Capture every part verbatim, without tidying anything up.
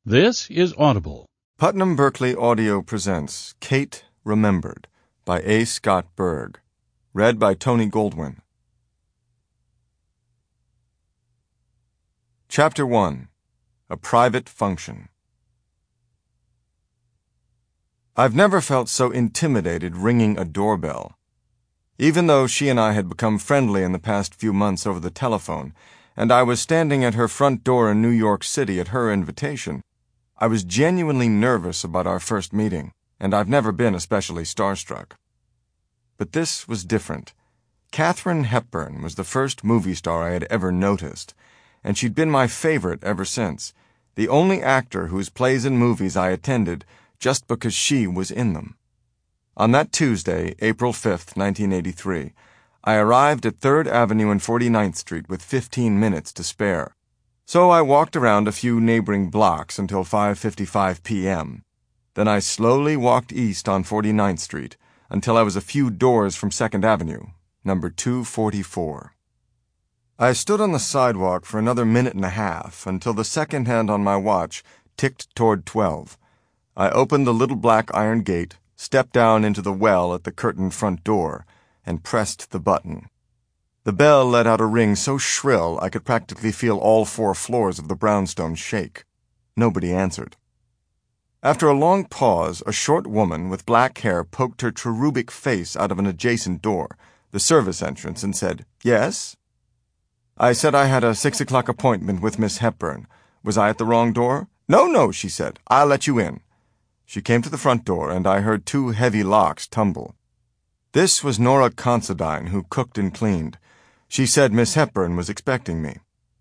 This is Audible. Putnam Berkeley Audio presents Kate Remembered by A. Scott Berg. Read by Tony Goldwyn. Chapter one. A Private Function. I've never felt so intimidated ringing a doorbell. Even though she and I had become friendly in the past few months over the telephone, and I was standing at her front door in New York City at her invitation, I was genuinely nervous about our first meeting, and I've never been especially starstruck. But this was different. Katharine Hepburn was the first movie star I had ever noticed, and she'd been my favorite ever since, the only actor whose plays and movies I attended just because she was in them. On that Tuesday, April fifth, nineteen eighty-three, I arrived at third Avenue and forty-ninth Street with fifteen minutes to spare. So I walked around a few neighboring blocks until five fifty-five p.m. Then I slowly walked east on forty-ninth Street until I was a few doors from second Avenue, number two forty-four. I stood on the sidewalk for another minute and a half until the second hand on my watch ticked toward twelve. I opened the little black iron gate, stepped down into the well at the curtained front door, and pressed the button. The bell let out a ring so shrill I could practically feel all four floors of the brownstone shake. Nobody answered. After a long pause, a short woman with black hair poked her cherubic face out of an adjacent door, the service entrance, and said, "Yes?" I said I had a six o'clock appointment with Miss Hepburn. Was I at the wrong door? "No, no," she said. "I'll let you in." She came to the front door, and I heard two heavy locks tumble. This was Nora Considine, who cooked and cleaned. She said Miss Hepburn was expecting me.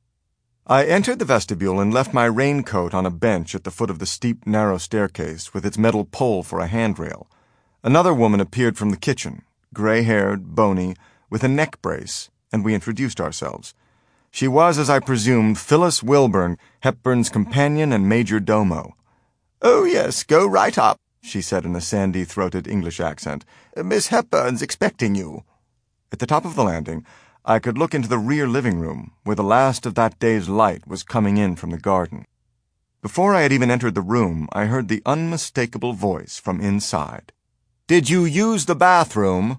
I entered the vestibule and left my raincoat on a bench at the foot of the steep, narrow staircase with its metal pole for a handrail. Another woman appeared from the kitchen, gray-haired, bony, with a neck brace, and we introduced ourselves. She was, as I presumed, Phyllis Wilburn, Hepburn's companion and major domo. "Oh, yes, go right up," she said in a sandy-throated English accent. "Miss Hepburn's expecting you." At the top of the landing, I could look into the rear living room, where the last of that day's light was coming in from the garden. Before I had even entered the room, I heard the unmistakable voice from inside. "Did you use the bathroom?"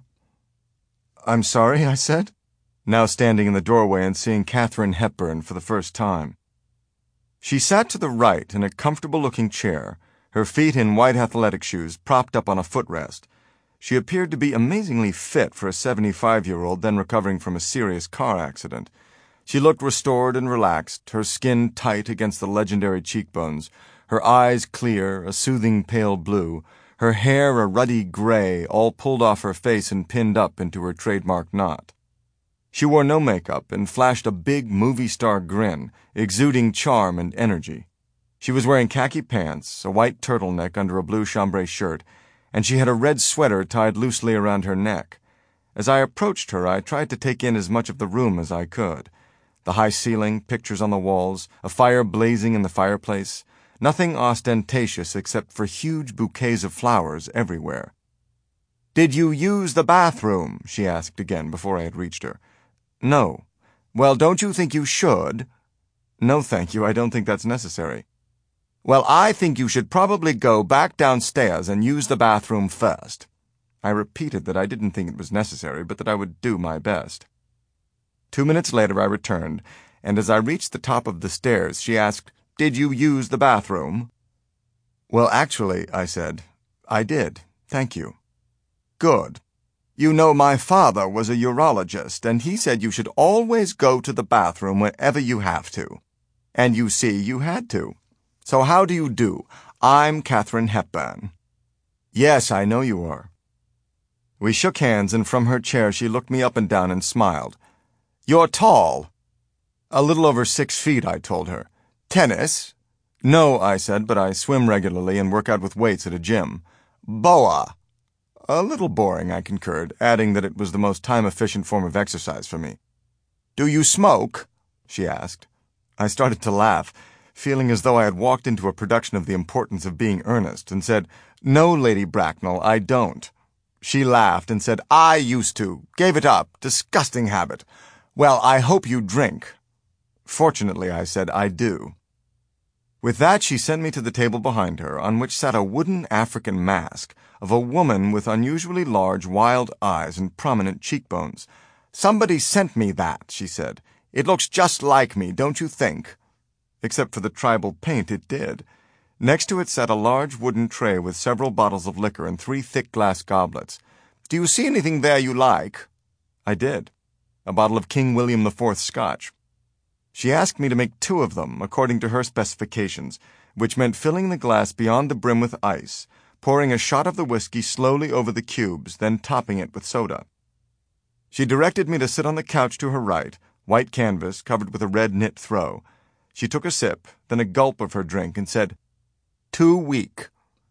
"I'm sorry," I said, now standing in the doorway and seeing Katharine Hepburn for the first time. She sat to the right in a comfortable-looking chair, her feet in white athletic shoes propped up on a footrest. She appeared to be amazingly fit for a seventy-five-year-old then recovering from a serious car accident. She looked restored and relaxed, her skin tight against the legendary cheekbones, her eyes clear, a soothing pale blue, her hair a ruddy gray, all pulled off her face and pinned up into her trademark knot. She wore no makeup and flashed a big movie star grin, exuding charm and energy. She was wearing khaki pants, a white turtleneck under a blue chambray shirt, and she had a red sweater tied loosely around her neck. As I approached her, I tried to take in as much of the room as I could. The high ceiling, pictures on the walls, a fire blazing in the fireplace, nothing ostentatious except for huge bouquets of flowers everywhere. "Did you use the bathroom?" she asked again before I had reached her. "No." "Well, don't you think you should?" "No, thank you, I don't think that's necessary." "Well, I think you should probably go back downstairs and use the bathroom first." I repeated that I didn't think it was necessary, but that I would do my best. Two minutes later I returned, and as I reached the top of the stairs, she asked, "Did you use the bathroom?" "Well, actually," I said, "I did, thank you." "Good. You know, my father was a urologist, and he said you should always go to the bathroom whenever you have to. And you see, you had to. So how do you do? I'm Katharine Hepburn." "Yes, I know you are." We shook hands, and from her chair she looked me up and down and smiled. "You're tall." "A little over six feet," I told her. "Tennis?" "No," I said, "but I swim regularly and work out with weights at a gym." "Boa?" "A little boring," I concurred, adding that it was the most time-efficient form of exercise for me. "Do you smoke?" she asked. I started to laugh, feeling as though I had walked into a production of The Importance of Being Earnest, and said, "No, Lady Bracknell, I don't." She laughed and said, "I used to. Gave it up. Disgusting habit. Well, I hope you drink." "Fortunately," I said, "I do." With that, she sent me to the table behind her, on which sat a wooden African mask of a woman with unusually large, wild eyes and prominent cheekbones. "Somebody sent me that," she said. "It looks just like me, don't you think?" Except for the tribal paint, it did. Next to it sat a large wooden tray with several bottles of liquor and three thick glass goblets. "Do you see anything there you like?" I did. A bottle of King William the Fourth Scotch. She asked me to make two of them, according to her specifications, which meant filling the glass beyond the brim with ice, pouring a shot of the whiskey slowly over the cubes, then topping it with soda. She directed me to sit on the couch to her right, white canvas covered with a red knit throw. She took a sip, then a gulp of her drink, and said, "Too weak."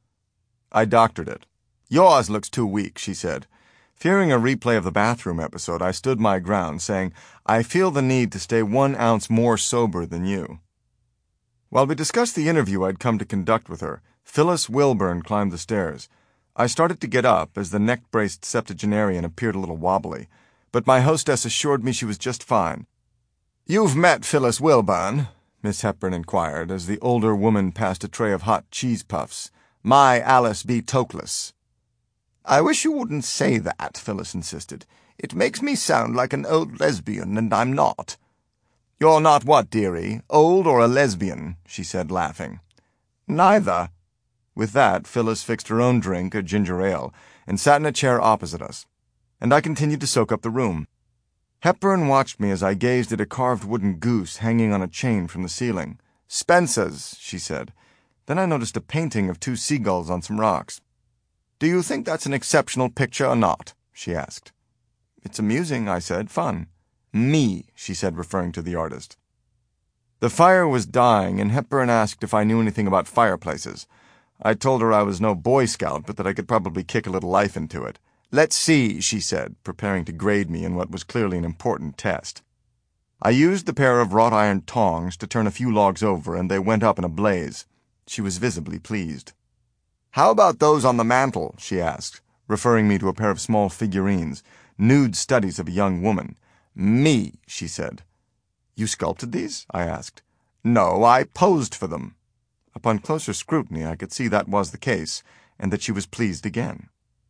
I doctored it. "Yours looks too weak," she said. Fearing a replay of the bathroom episode, I stood my ground, saying, "I feel the need to stay one ounce more sober than you." While we discussed the interview I'd come to conduct with her, Phyllis Wilburn climbed the stairs. I started to get up as the neck-braced septuagenarian appeared a little wobbly, but my hostess assured me she was just fine. "You've met Phyllis Wilburn?" Miss Hepburn inquired, as the older woman passed a tray of hot cheese puffs. "My Alice B. Toklas." "I wish you wouldn't say that," Phyllis insisted. "It makes me sound like an old lesbian, and I'm not." "You're not what, dearie, old or a lesbian?" she said, laughing. "Neither." With that, Phyllis fixed her own drink, a ginger ale, and sat in a chair opposite us, and I continued to soak up the room. Hepburn watched me as I gazed at a carved wooden goose hanging on a chain from the ceiling. "Spencer's," she said. Then I noticed a painting of two seagulls on some rocks. "Do you think that's an exceptional picture or not?" she asked. "It's amusing," I said. "Fun." "Me," she said, referring to the artist. The fire was dying, and Hepburn asked if I knew anything about fireplaces. I told her I was no Boy Scout, but that I could probably kick a little life into it. "Let's see," she said, preparing to grade me in what was clearly an important test. I used the pair of wrought iron tongs to turn a few logs over, and they went up in a blaze. She was visibly pleased. "How about those on the mantel?" she asked, referring me to a pair of small figurines, nude studies of a young woman. "Me," she said. "You sculpted these?" I asked. "No, I posed for them." Upon closer scrutiny, I could see that was the case, and that she was pleased again.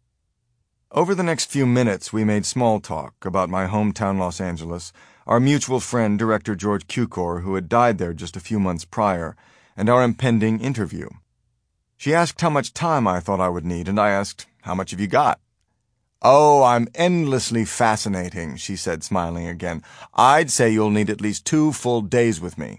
Over the next few minutes, we made small talk about my hometown Los Angeles, our mutual friend, Director George Cukor, who had died there just a few months prior, and our impending interview. She asked how much time I thought I would need, and I asked, "How much have you got?" "Oh, I'm endlessly fascinating," she said, smiling again. "I'd say you'll need at least two full days with me."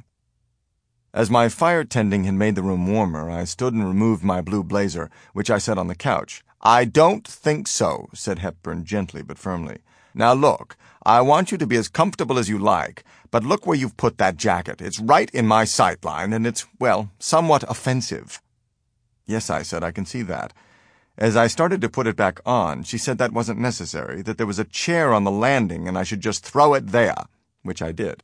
As my fire tending had made the room warmer, I stood and removed my blue blazer, which I set on the couch. "I don't think so," said Hepburn gently but firmly. "Now look, I want you to be as comfortable as you like, but look where you've put that jacket. It's right in my sight line, and it's, well, somewhat offensive." "Yes," I said, "I can see that." As I started to put it back on, she said that wasn't necessary, that there was a chair on the landing and I should just throw it there, which I did.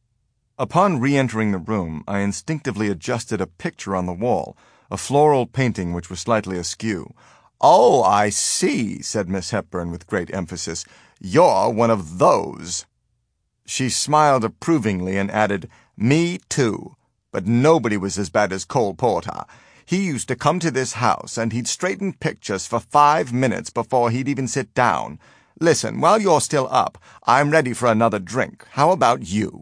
Upon re-entering the room, I instinctively adjusted a picture on the wall, a floral painting which was slightly askew. "Oh, I see," said Miss Hepburn with great emphasis. "You're one of those." She smiled approvingly and added, "Me too. But nobody was as bad as Cole Porter. He used to come to this house, and he'd straighten pictures for five minutes before he'd even sit down. Listen, while you're still up, I'm ready for another drink. How about you?"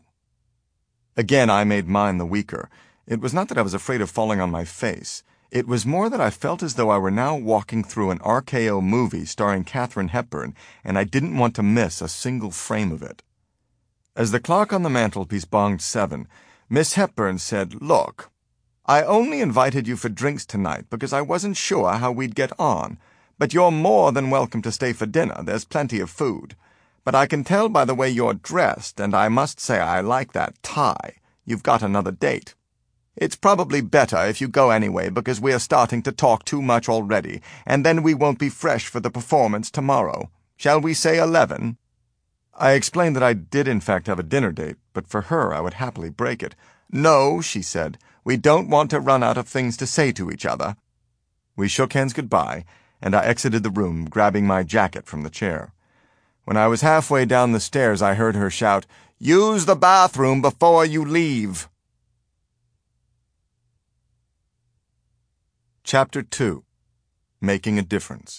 Again I made mine the weaker. It was not that I was afraid of falling on my face. It was more that I felt as though I were now walking through an R K O movie starring Katharine Hepburn, and I didn't want to miss a single frame of it. As the clock on the mantelpiece bonged seven, Miss Hepburn said, "Look, I only invited you for drinks tonight because I wasn't sure how we'd get on, but you're more than welcome to stay for dinner. There's plenty of food. But I can tell by the way you're dressed, and I must say I like that tie. You've got another date. It's probably better if you go anyway because we're starting to talk too much already, and then we won't be fresh for the performance tomorrow. Shall we say eleven?" I explained that I did in fact have a dinner date, but for her I would happily break it. "No," she said, "we don't want to run out of things to say to each other." We shook hands goodbye, and I exited the room, grabbing my jacket from the chair. When I was halfway down the stairs, I heard her shout, "Use the bathroom before you leave." Chapter two. Making a Difference.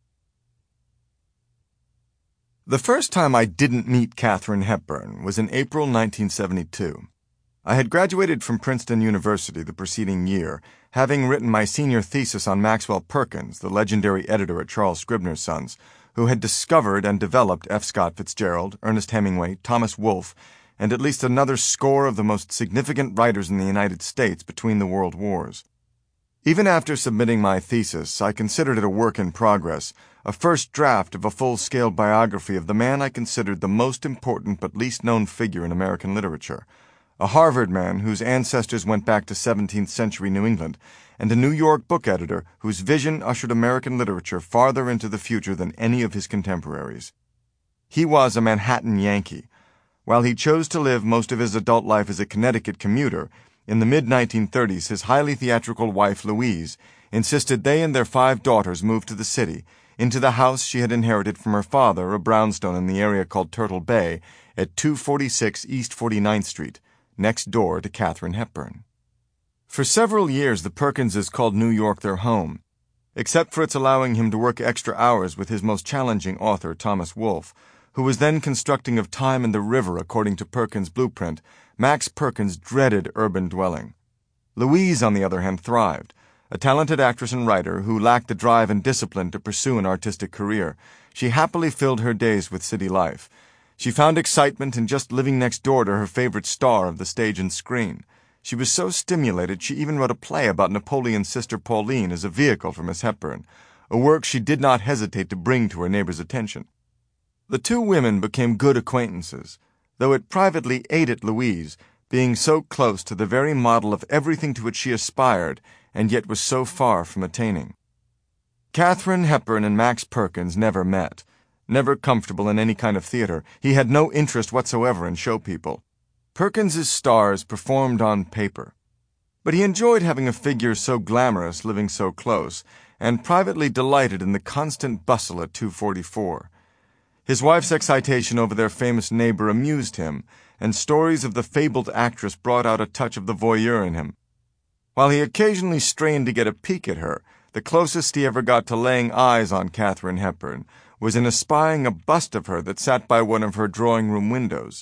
The first time I didn't meet Katharine Hepburn was in April nineteen seventy-two. I had graduated from Princeton University the preceding year, having written my senior thesis on Maxwell Perkins, the legendary editor at Charles Scribner's Sons, who had discovered and developed F. Scott Fitzgerald, Ernest Hemingway, Thomas Wolfe, and at least another score of the most significant writers in the United States between the world wars. Even after submitting my thesis, I considered it a work in progress, a first draft of a full-scale biography of the man I considered the most important but least known figure in American literature, a Harvard man whose ancestors went back to seventeenth century New England, and a New York book editor whose vision ushered American literature farther into the future than any of his contemporaries. He was a Manhattan Yankee. While he chose to live most of his adult life as a Connecticut commuter, in the mid nineteen thirties his highly theatrical wife, Louise, insisted they and their five daughters move to the city, into the house she had inherited from her father, a brownstone in the area called Turtle Bay, at two forty-six East forty-ninth Street, next door to Katharine Hepburn. For several years the Perkinses called New York their home, except for its allowing him to work extra hours with his most challenging author, Thomas Wolfe, who was then constructing Of Time and the River according to Perkins' blueprint. Max Perkins dreaded urban dwelling. Louise, on the other hand, thrived, a talented actress and writer who lacked the drive and discipline to pursue an artistic career. She happily filled her days with city life. She found excitement in just living next door to her favorite star of the stage and screen. She was so stimulated she even wrote a play about Napoleon's sister Pauline as a vehicle for Miss Hepburn, a work she did not hesitate to bring to her neighbor's attention. The two women became good acquaintances, though it privately aided Louise, being so close to the very model of everything to which she aspired and yet was so far from attaining. Katharine Hepburn and Max Perkins never met. Never comfortable in any kind of theater, he had no interest whatsoever in show people. Perkins's stars performed on paper. But he enjoyed having a figure so glamorous living so close, and privately delighted in the constant bustle at two forty-four. His wife's excitation over their famous neighbor amused him, and stories of the fabled actress brought out a touch of the voyeur in him. While he occasionally strained to get a peek at her, the closest he ever got to laying eyes on Katharine Hepburn was in espying a bust of her that sat by one of her drawing-room windows.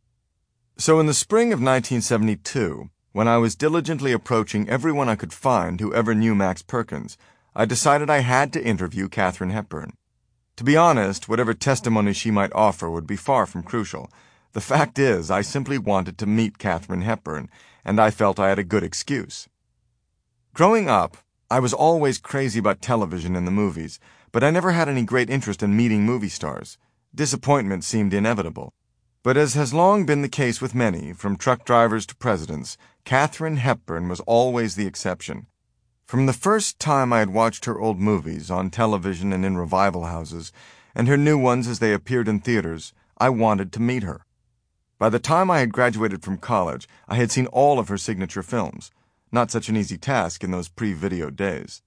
So in the spring of nineteen seventy-two, when I was diligently approaching everyone I could find who ever knew Max Perkins, I decided I had to interview Katharine Hepburn. To be honest, whatever testimony she might offer would be far from crucial. The fact is, I simply wanted to meet Katharine Hepburn, and I felt I had a good excuse. Growing up, I was always crazy about television and the movies, but I never had any great interest in meeting movie stars. Disappointment seemed inevitable. But as has long been the case with many, from truck drivers to presidents, Katharine Hepburn was always the exception. From the first time I had watched her old movies on television and in revival houses, and her new ones as they appeared in theaters, I wanted to meet her. By the time I had graduated from college, I had seen all of her signature films. Not such an easy task in those pre-video days.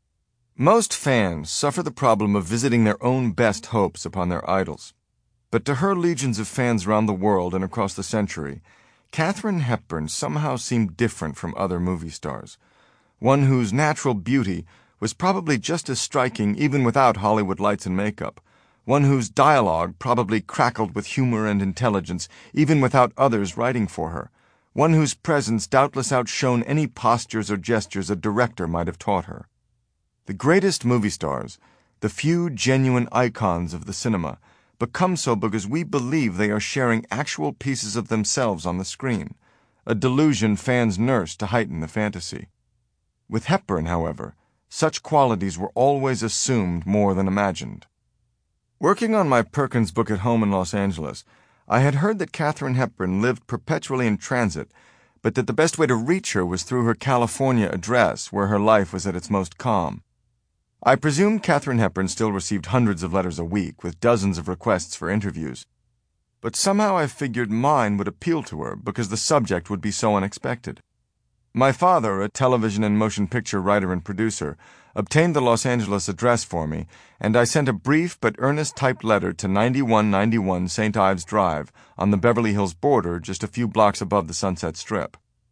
Most fans suffer the problem of visiting their own best hopes upon their idols. But to her legions of fans around the world and across the century, Katharine Hepburn somehow seemed different from other movie stars. One whose natural beauty was probably just as striking even without Hollywood lights and makeup. One whose dialogue probably crackled with humor and intelligence even without others writing for her. One whose presence doubtless outshone any postures or gestures a director might have taught her. The greatest movie stars, the few genuine icons of the cinema, become so because we believe they are sharing actual pieces of themselves on the screen, a delusion fans nurse to heighten the fantasy. With Hepburn, however, such qualities were always assumed more than imagined. Working on my Perkins book at home in Los Angeles, I had heard that Katharine Hepburn lived perpetually in transit, but that the best way to reach her was through her California address, where her life was at its most calm. I presumed Katharine Hepburn still received hundreds of letters a week, with dozens of requests for interviews. But somehow I figured mine would appeal to her because the subject would be so unexpected. My father, a television and motion picture writer and producer, obtained the Los Angeles address for me, and I sent a brief but earnest typed letter to ninety-one ninety-one Saint Ives Drive on the Beverly Hills border just a few blocks above the Sunset Strip.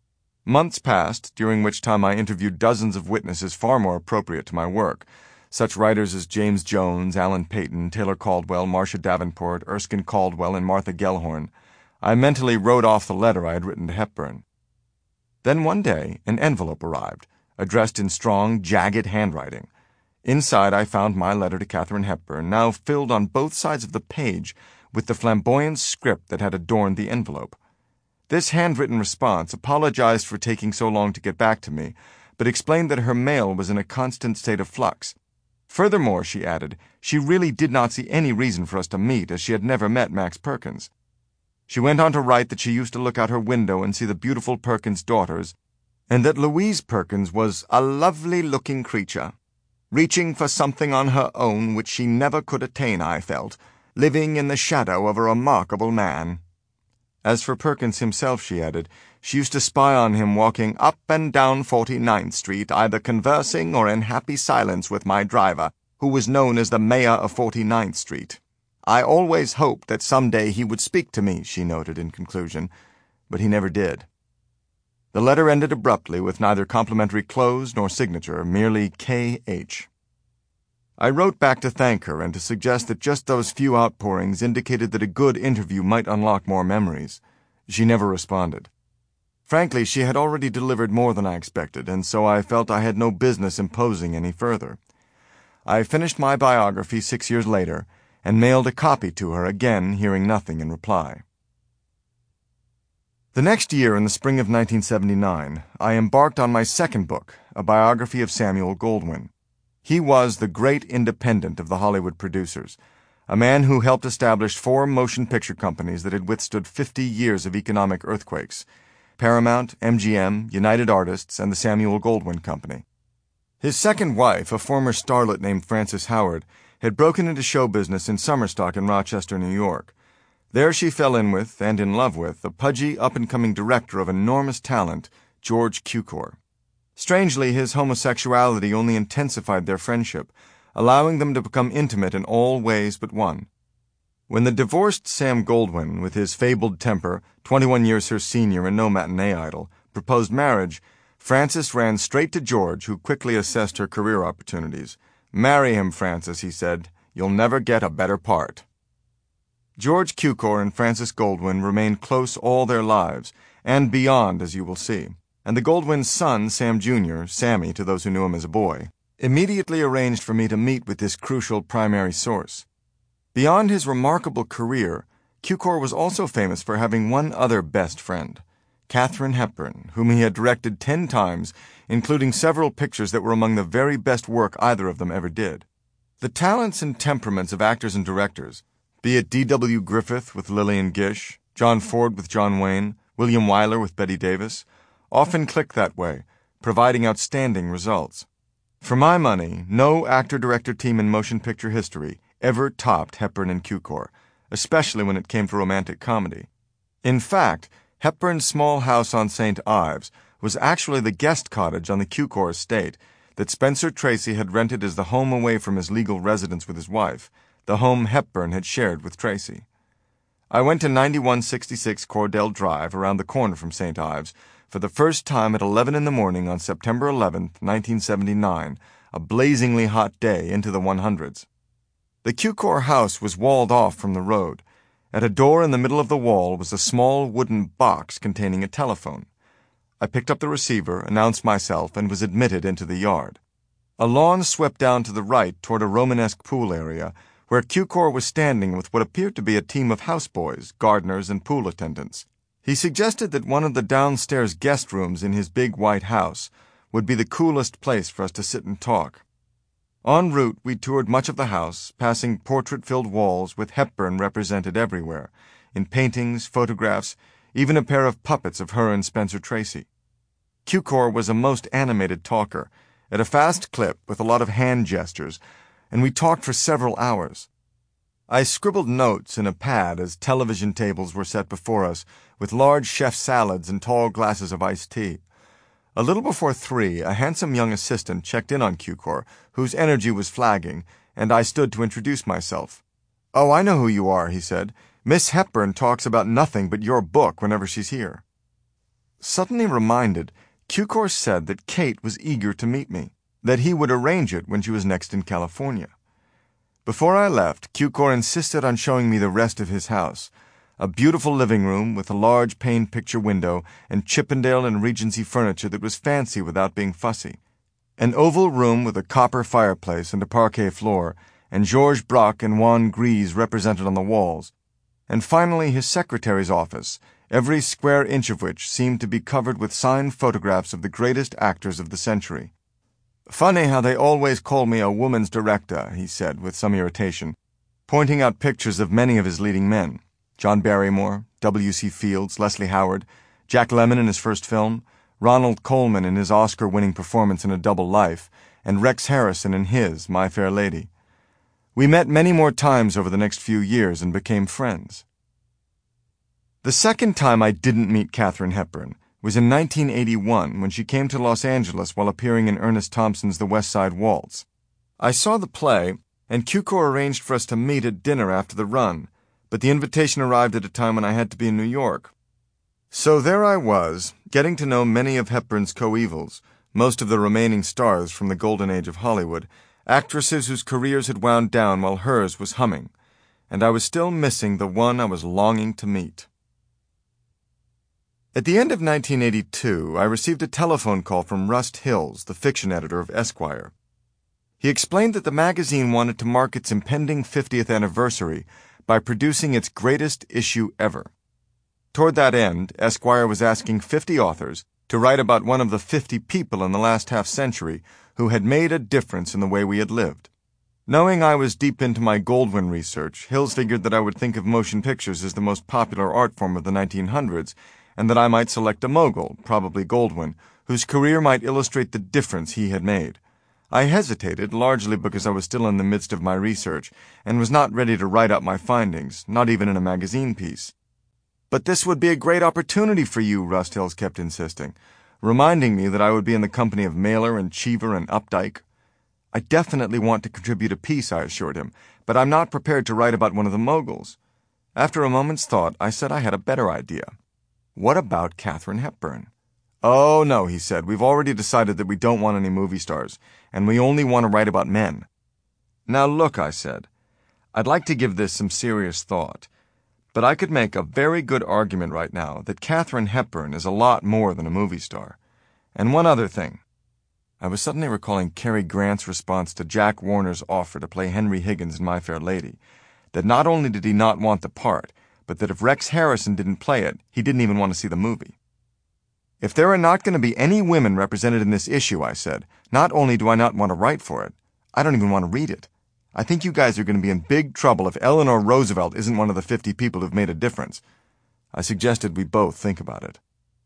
Months passed, during which time I interviewed dozens of witnesses far more appropriate to my work, such writers as James Jones, Alan Paton, Taylor Caldwell, Marcia Davenport, Erskine Caldwell, and Martha Gellhorn. I mentally wrote off the letter I had written to Hepburn. Then one day an envelope arrived, addressed in strong, jagged handwriting. Inside I found my letter to Katharine Hepburn, now filled on both sides of the page with the flamboyant script that had adorned the envelope. This handwritten response apologized for taking so long to get back to me, but explained that her mail was in a constant state of flux. Furthermore, she added, she really did not see any reason for us to meet, as she had never met Max Perkins. She went on to write that she used to look out her window and see the beautiful Perkins daughters, and that Louise Perkins was a lovely-looking creature, reaching for something on her own which she never could attain, I felt, living in the shadow of a remarkable man. As for Perkins himself, she added, she used to spy on him walking up and down Forty-ninth Street, either conversing or in happy silence with my driver, who was known as the mayor of Forty-ninth Street. I always hoped that some day he would speak to me, she noted in conclusion, but he never did. The letter ended abruptly with neither complimentary close nor signature, merely K H. I wrote back to thank her and to suggest that just those few outpourings indicated that a good interview might unlock more memories. She never responded. Frankly, she had already delivered more than I expected, and so I felt I had no business imposing any further. I finished my biography six years later, and mailed a copy to her, again hearing nothing in reply. The next year, in the spring of nineteen seventy-nine, I embarked on my second book, a biography of Samuel Goldwyn. He was the great independent of the Hollywood producers, a man who helped establish four motion picture companies that had withstood fifty years of economic earthquakes: Paramount, M G M, United Artists, and the Samuel Goldwyn Company. His second wife, a former starlet named Frances Howard, had broken into show business in Summerstock in Rochester, New York. There she fell in with, and in love with, a pudgy, up-and-coming director of enormous talent, George Cukor. Strangely, his homosexuality only intensified their friendship, allowing them to become intimate in all ways but one. When the divorced Sam Goldwyn, with his fabled temper, twenty-one years her senior and no matinee idol, proposed marriage, Frances ran straight to George, who quickly assessed her career opportunities. "Marry him, Frances," he said. "You'll never get a better part." George Cukor and Frances Goldwyn remained close all their lives, and beyond, as you will see. And the Goldwyn's son, Sam Junior, Sammy to those who knew him as a boy, immediately arranged for me to meet with this crucial primary source. Beyond his remarkable career, Cukor was also famous for having one other best friend, Katharine Hepburn, whom he had directed ten times, including several pictures that were among the very best work either of them ever did. The talents and temperaments of actors and directors, be it D W Griffith with Lillian Gish, John Ford with John Wayne, William Wyler with Bette Davis, often click that way, providing outstanding results. For my money, no actor-director team in motion picture history ever topped Hepburn and Cukor, especially when it came to romantic comedy. In fact, Hepburn's small house on Saint Ives was actually the guest cottage on the Cukor estate that Spencer Tracy had rented as the home away from his legal residence with his wife, the home Hepburn had shared with Tracy. I went to ninety-one sixty-six Cordell Drive, around the corner from Saint Ives, for the first time at eleven in the morning on September eleventh, nineteen seventy-nine, a blazingly hot day into the one hundreds. The Cukor house was walled off from the road. At a door in the middle of the wall was a small wooden box containing a telephone. I picked up the receiver, announced myself, and was admitted into the yard. A lawn swept down to the right toward a Romanesque pool area, where Cukor was standing with what appeared to be a team of houseboys, gardeners, and pool attendants. He suggested that one of the downstairs guest rooms in his big white house would be the coolest place for us to sit and talk. En route, we toured much of the house, passing portrait-filled walls with Hepburn represented everywhere, in paintings, photographs, even a pair of puppets of her and Spencer Tracy. Cukor was a most animated talker, at a fast clip with a lot of hand gestures, and we talked for several hours. I scribbled notes in a pad as television tables were set before us, with large chef salads and tall glasses of iced tea. A little before three, a handsome young assistant checked in on Cukor, whose energy was flagging, and I stood to introduce myself. "Oh, I know who you are," he said. "Miss Hepburn talks about nothing but your book whenever she's here." suddenly reminded, Cukor said that Kate was eager to meet me, that he would arrange it when she was next in California. Before I left, Cukor insisted on showing me the rest of his house, a beautiful living room with a large pane picture window and Chippendale and Regency furniture that was fancy without being fussy, an oval room with a copper fireplace and a parquet floor, and Georges Braque and Juan Gris represented on the walls, and finally his secretary's office, every square inch of which seemed to be covered with signed photographs of the greatest actors of the century. "Funny how they always call me a woman's director," he said with some irritation, pointing out pictures of many of his leading men, John Barrymore, W C Fields, Leslie Howard, Jack Lemmon in his first film, Ronald Colman in his Oscar-winning performance in A Double Life, and Rex Harrison in his My Fair Lady. We met many more times over the next few years and became friends. The second time I didn't meet Katharine Hepburn was in nineteen eighty-one when she came to Los Angeles while appearing in Ernest Thompson's The West Side Waltz. I saw the play, and Cukor arranged for us to meet at dinner after the run, but the invitation arrived at a time when I had to be in New York. So there I was, getting to know many of Hepburn's coevals, most of the remaining stars from the golden age of Hollywood, actresses whose careers had wound down while hers was humming, and I was still missing the one I was longing to meet. At the end of nineteen eighty-two, I received a telephone call from Rust Hills, the fiction editor of Esquire. He explained that the magazine wanted to mark its impending fiftieth anniversary by producing its greatest issue ever. Toward that end, Esquire was asking fifty authors to write about one of the fifty people in the last half-century who had made a difference in the way we had lived. Knowing I was deep into my Goldwyn research, Hills figured that I would think of motion pictures as the most popular art form of the nineteen hundreds, and that I might select a mogul, probably Goldwyn, whose career might illustrate the difference he had made. I hesitated, largely because I was still in the midst of my research, and was not ready to write up my findings, not even in a magazine piece. "But this would be a great opportunity for you," Rust Hills kept insisting, reminding me that I would be in the company of Mailer and Cheever and Updike. "I definitely want to contribute a piece," I assured him, "but I'm not prepared to write about one of the moguls." After a moment's thought, I said I had a better idea. "What about Katharine Hepburn?" "Oh, no," he said. "We've already decided that we don't want any movie stars, and we only want to write about men." "Now look," I said, "I'd like to give this some serious thought, but I could make a very good argument right now that Katharine Hepburn is a lot more than a movie star. And one other thing." I was suddenly recalling Cary Grant's response to Jack Warner's offer to play Henry Higgins in My Fair Lady, that not only did he not want the part, but that if Rex Harrison didn't play it, he didn't even want to see the movie. "If there are not going to be any women represented in this issue," I said, "not only do I not want to write for it, I don't even want to read it. I think you guys are going to be in big trouble if Eleanor Roosevelt isn't one of the fifty people who've made a difference." I suggested we both think about it.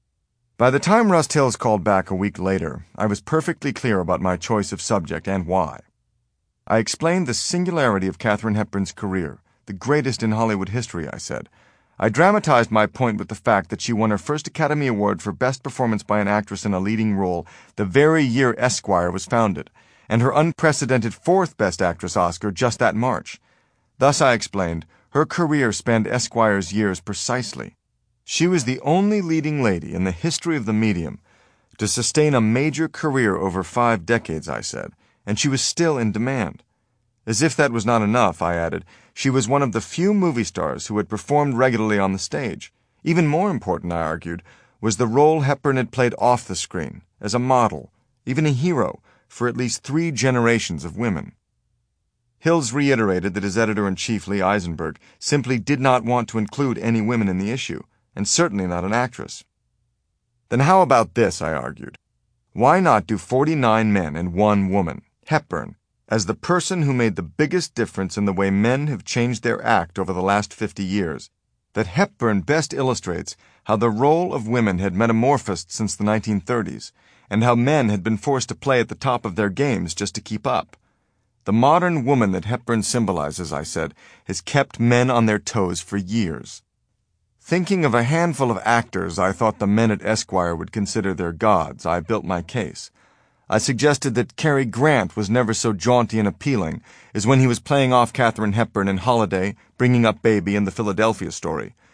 By the time Rust Hills called back a week later, I was perfectly clear about my choice of subject and why. I explained the singularity of Katharine Hepburn's career, the greatest in Hollywood history, I said. I dramatized my point with the fact that she won her first Academy Award for Best Performance by an Actress in a Leading Role the very year Esquire was founded, and her unprecedented fourth Best Actress Oscar just that March. Thus, I explained, her career spanned Esquire's years precisely. She was the only leading lady in the history of the medium to sustain a major career over five decades, I said, and she was still in demand. As if that was not enough, I added, she was one of the few movie stars who had performed regularly on the stage. Even more important, I argued, was the role Hepburn had played off the screen, as a model, even a hero, for at least three generations of women. Hills reiterated that his editor-in-chief, Lee Eisenberg, simply did not want to include any women in the issue, and certainly not an actress. Then how about this, I argued. Why not do forty-nine men and one woman, Hepburn, as the person who made the biggest difference in the way men have changed their act over the last fifty years, that Hepburn best illustrates how the role of women had metamorphosed since the nineteen thirties, and how men had been forced to play at the top of their games just to keep up. The modern woman that Hepburn symbolizes, I said, has kept men on their toes for years. Thinking of a handful of actors I thought the men at Esquire would consider their gods, I built my case. I suggested that Cary Grant was never so jaunty and appealing as when he was playing off Katharine Hepburn in Holiday, Bringing Up Baby, and The Philadelphia Story.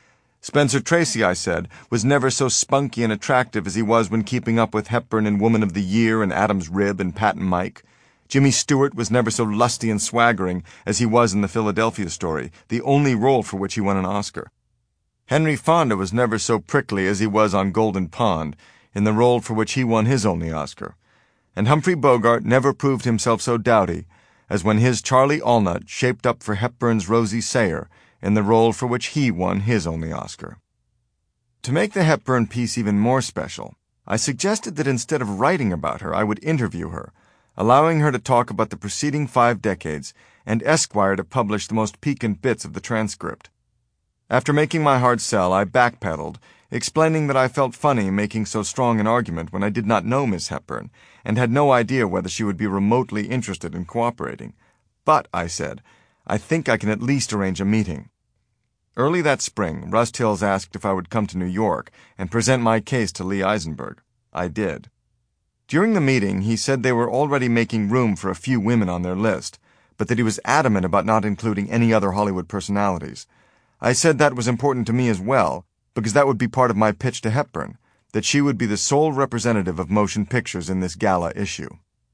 Spencer Tracy, I said, was never so spunky and attractive as he was when keeping up with Hepburn in Woman of the Year and Adam's Rib and Pat and Mike. Jimmy Stewart was never so lusty and swaggering as he was in The Philadelphia Story, the only role for which he won an Oscar. Henry Fonda was never so prickly as he was on Golden Pond, in the role for which he won his only Oscar. And Humphrey Bogart never proved himself so dowdy as when his Charlie Allnut shaped up for Hepburn's Rosie Sayer in the role for which he won his only Oscar. To make the Hepburn piece even more special, I suggested that instead of writing about her, I would interview her, allowing her to talk about the preceding five decades and Esquire to publish the most piquant bits of the transcript. After making my hard sell, I backpedaled, explaining that I felt funny making so strong an argument when I did not know Miss Hepburn and had no idea whether she would be remotely interested in cooperating. But, I said, I think I can at least arrange a meeting. Early that spring, Rust Hills asked if I would come to New York and present my case to Lee Eisenberg. I did. During the meeting, he said they were already making room for a few women on their list, but that he was adamant about not including any other Hollywood personalities. I said that was important to me as well, because that would be part of my pitch to Hepburn, that she would be the sole representative of motion pictures in this gala issue.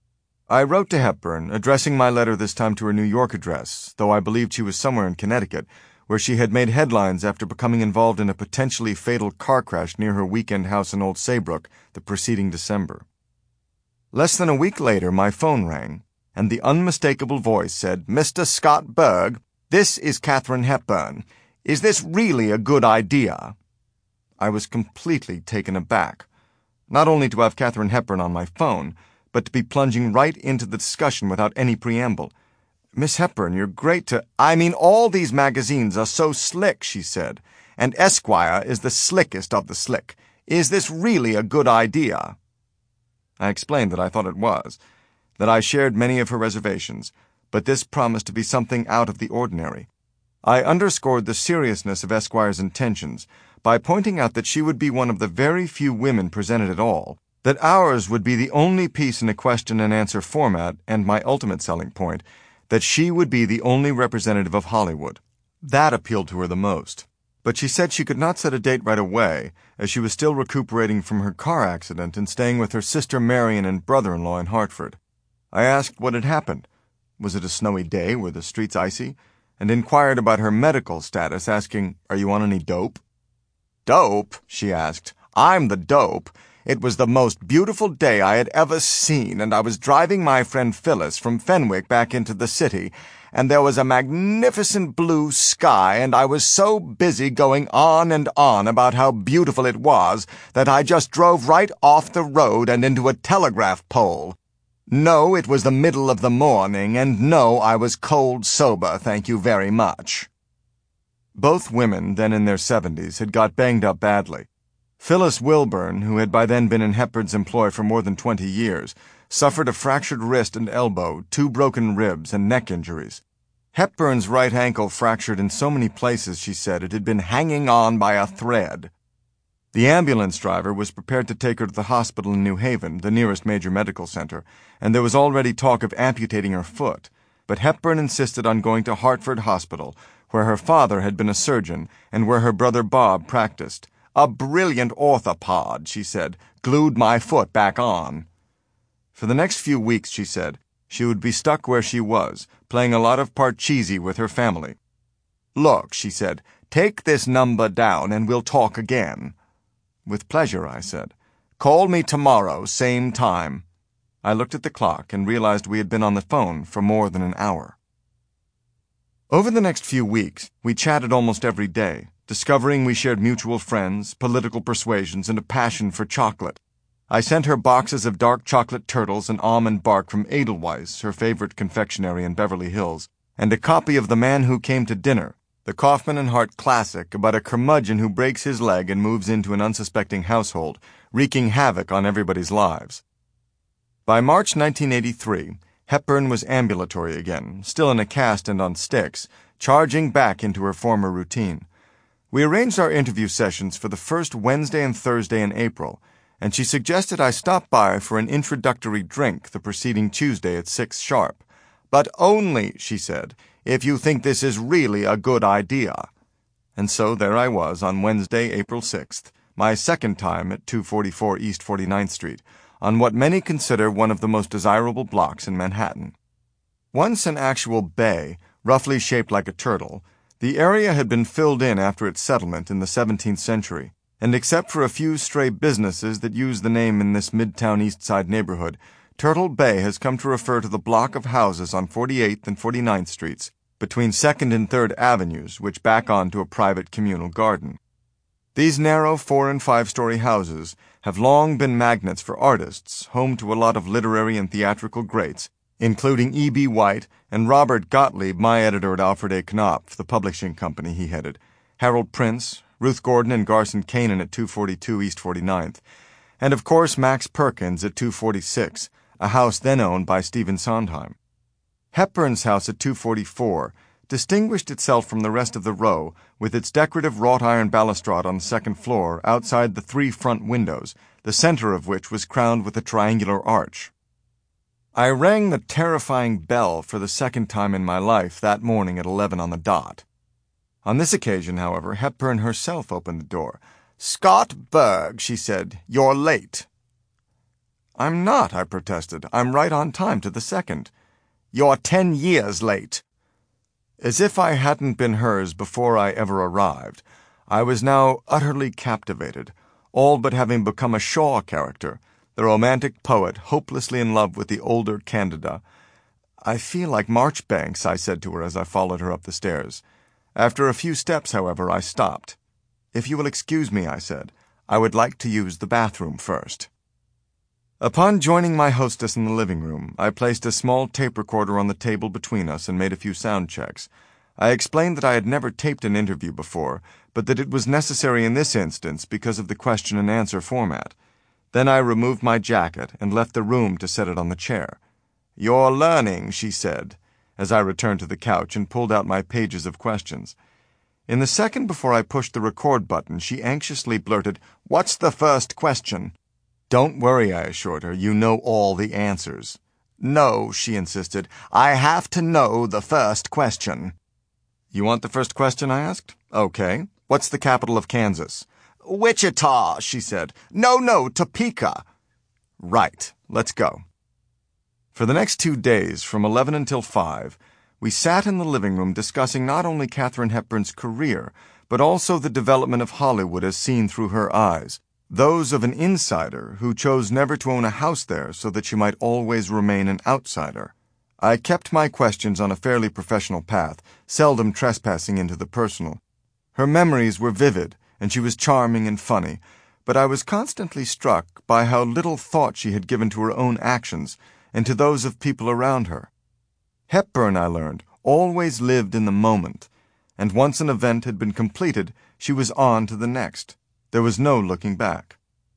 I wrote to Hepburn, addressing my letter this time to her New York address, though I believed she was somewhere in Connecticut, where she had made headlines after becoming involved in a potentially fatal car crash near her weekend house in Old Saybrook the preceding December. Less than a week later, my phone rang, and the unmistakable voice said, "Mister Scott Berg, this is Katharine Hepburn. Is this really a good idea?" I was completely taken aback. Not only to have Katharine Hepburn on my phone, but to be plunging right into the discussion without any preamble. "Miss Hepburn, you're great to—" "I mean, all these magazines are so slick," she said, "and Esquire is the slickest of the slick. Is this really a good idea?" I explained that I thought it was, that I shared many of her reservations, but this promised to be something out of the ordinary. I underscored the seriousness of Esquire's intentions by pointing out that she would be one of the very few women presented at all, that ours would be the only piece in a question-and-answer format, and my ultimate selling point, that she would be the only representative of Hollywood. That appealed to her the most. But she said she could not set a date right away, as she was still recuperating from her car accident and staying with her sister Marion and brother-in-law in Hartford. I asked what had happened. Was it a snowy day? Were the streets icy? And inquired about her medical status, asking, "Are you on any dope?" "Dope?" she asked. "I'm the dope. It was the most beautiful day I had ever seen, and I was driving my friend Phyllis from Fenwick back into the city, and there was a magnificent blue sky, and I was so busy going on and on about how beautiful it was that I just drove right off the road and into a telegraph pole. No, it was the middle of the morning, and no, I was cold sober, thank you very much." Both women, then in their seventies, had got banged up badly. Phyllis Wilburn, who had by then been in Hepburn's employ for more than twenty years, suffered a fractured wrist and elbow, two broken ribs, and neck injuries. Hepburn's right ankle fractured in so many places, she said, it had been hanging on by a thread. The ambulance driver was prepared to take her to the hospital in New Haven, the nearest major medical center, and there was already talk of amputating her foot. But Hepburn insisted on going to Hartford Hospital, where her father had been a surgeon and where her brother Bob practiced. "A brilliant orthopod," she said, "glued my foot back on." For the next few weeks, she said, she would be stuck where she was, playing a lot of parcheesi with her family. "Look," she said, "take this number down and we'll talk again." "With pleasure," I said. "Call me tomorrow, same time." I looked at the clock and realized we had been on the phone for more than an hour. Over the next few weeks, we chatted almost every day, discovering we shared mutual friends, political persuasions, and a passion for chocolate. I sent her boxes of dark chocolate turtles and almond bark from Edelweiss, her favorite confectionery in Beverly Hills, and a copy of The Man Who Came to Dinner, the Kaufman and Hart classic about a curmudgeon who breaks his leg and moves into an unsuspecting household, wreaking havoc on everybody's lives. By March nineteen eighty-three, Hepburn was ambulatory again, still in a cast and on sticks, charging back into her former routine. We arranged our interview sessions for the first Wednesday and Thursday in April, and she suggested I stop by for an introductory drink the preceding Tuesday at six sharp. "But only," she said, "if you think this is really a good idea." And so there I was on Wednesday, April sixth, my second time at two forty-four East forty-ninth Street, on what many consider one of the most desirable blocks in Manhattan. Once an actual bay, roughly shaped like a turtle, the area had been filled in after its settlement in the seventeenth century, and except for a few stray businesses that use the name in this Midtown East Side neighborhood, Turtle Bay has come to refer to the block of houses on forty-eighth and forty-ninth Streets, between second and third Avenues, which back onto a private communal garden. These narrow four- and five-story houses have long been magnets for artists, home to a lot of literary and theatrical greats, including E B. White and Robert Gottlieb, my editor at Alfred A. Knopf, the publishing company he headed, Harold Prince, Ruth Gordon and Garson Kanin at two forty-two East forty-ninth, and of course Max Perkins at two forty-six, a house then owned by Stephen Sondheim. Hepburn's house at two forty-four distinguished itself from the rest of the row with its decorative wrought iron balustrade on the second floor outside the three front windows, the center of which was crowned with a triangular arch. I rang the terrifying bell for the second time in my life that morning at eleven on the dot. On this occasion, however, Hepburn herself opened the door. "Scott Berg," she said, "you're late." "I'm not," I protested. "I'm right on time to the second." "You're ten years late." As if I hadn't been hers before I ever arrived, I was now utterly captivated, all but having become a Shaw character, the romantic poet hopelessly in love with the older Candida. "I feel like Marchbanks," I said to her as I followed her up the stairs. After a few steps, however, I stopped. "If you will excuse me," I said, "I would like to use the bathroom first." Upon joining my hostess in the living room, I placed a small tape recorder on the table between us and made a few sound checks. I explained that I had never taped an interview before, but that it was necessary in this instance because of the question and answer format. Then I removed my jacket and left the room to set it on the chair. "You're learning," she said, as I returned to the couch and pulled out my pages of questions. In the second before I pushed the record button, she anxiously blurted, "What's the first question?" "Don't worry," I assured her. "You know all the answers." "No," she insisted. "I have to know the first question." "You want the first question?" I asked. "Okay. What's the capital of Kansas?" "Wichita," she said. "No, no, Topeka." "Right. Let's go." For the next two days, from eleven until five, we sat in the living room discussing not only Katharine Hepburn's career, but also the development of Hollywood as seen through her eyes, those of an insider who chose never to own a house there so that she might always remain an outsider. I kept my questions on a fairly professional path, seldom trespassing into the personal. Her memories were vivid, and she was charming and funny, but I was constantly struck by how little thought she had given to her own actions and to those of people around her. Hepburn, I learned, always lived in the moment, and once an event had been completed, she was on to the next. There was no looking back.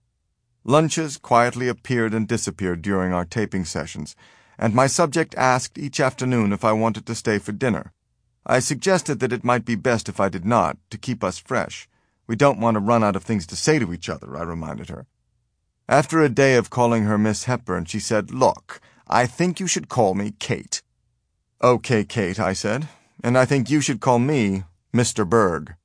Lunches quietly appeared and disappeared during our taping sessions, and my subject asked each afternoon if I wanted to stay for dinner. I suggested that it might be best if I did not, to keep us fresh. "We don't want to run out of things to say to each other," I reminded her. After a day of calling her Miss Hepburn, she said, "Look, I think you should call me Kate." "Okay, Kate," I said, "and I think you should call me Mister Berg."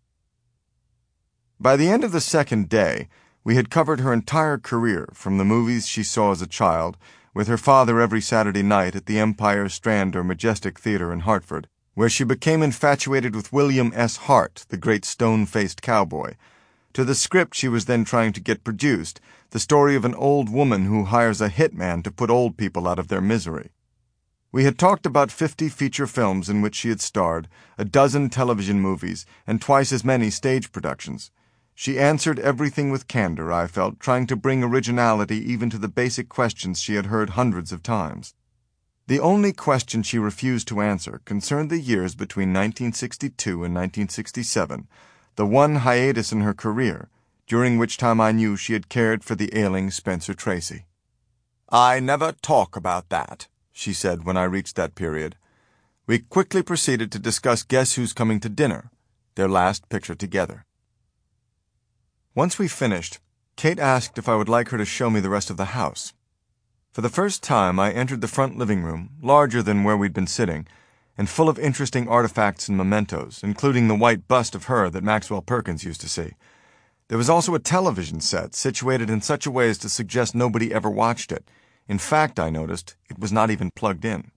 By the end of the second day, we had covered her entire career, from the movies she saw as a child, with her father every Saturday night at the Empire, Strand, or Majestic Theater in Hartford, where she became infatuated with William S. Hart, the great stone-faced cowboy, to the script she was then trying to get produced, the story of an old woman who hires a hitman to put old people out of their misery. We had talked about fifty feature films in which she had starred, a dozen television movies, and twice as many stage productions. She answered everything with candor, I felt, trying to bring originality even to the basic questions she had heard hundreds of times. The only question she refused to answer concerned the years between nineteen sixty-two and nineteen sixty-seven, the one hiatus in her career, during which time I knew she had cared for the ailing Spencer Tracy. "I never talk about that," she said when I reached that period. We quickly proceeded to discuss Guess Who's Coming to Dinner, their last picture together. Once we finished, Kate asked if I would like her to show me the rest of the house. For the first time I entered the front living room, larger than where we'd been sitting, and full of interesting artifacts and mementos, including the white bust of her that Maxwell Perkins used to see. There was also a television set situated in such a way as to suggest nobody ever watched it. In fact, I noticed, it was not even plugged in.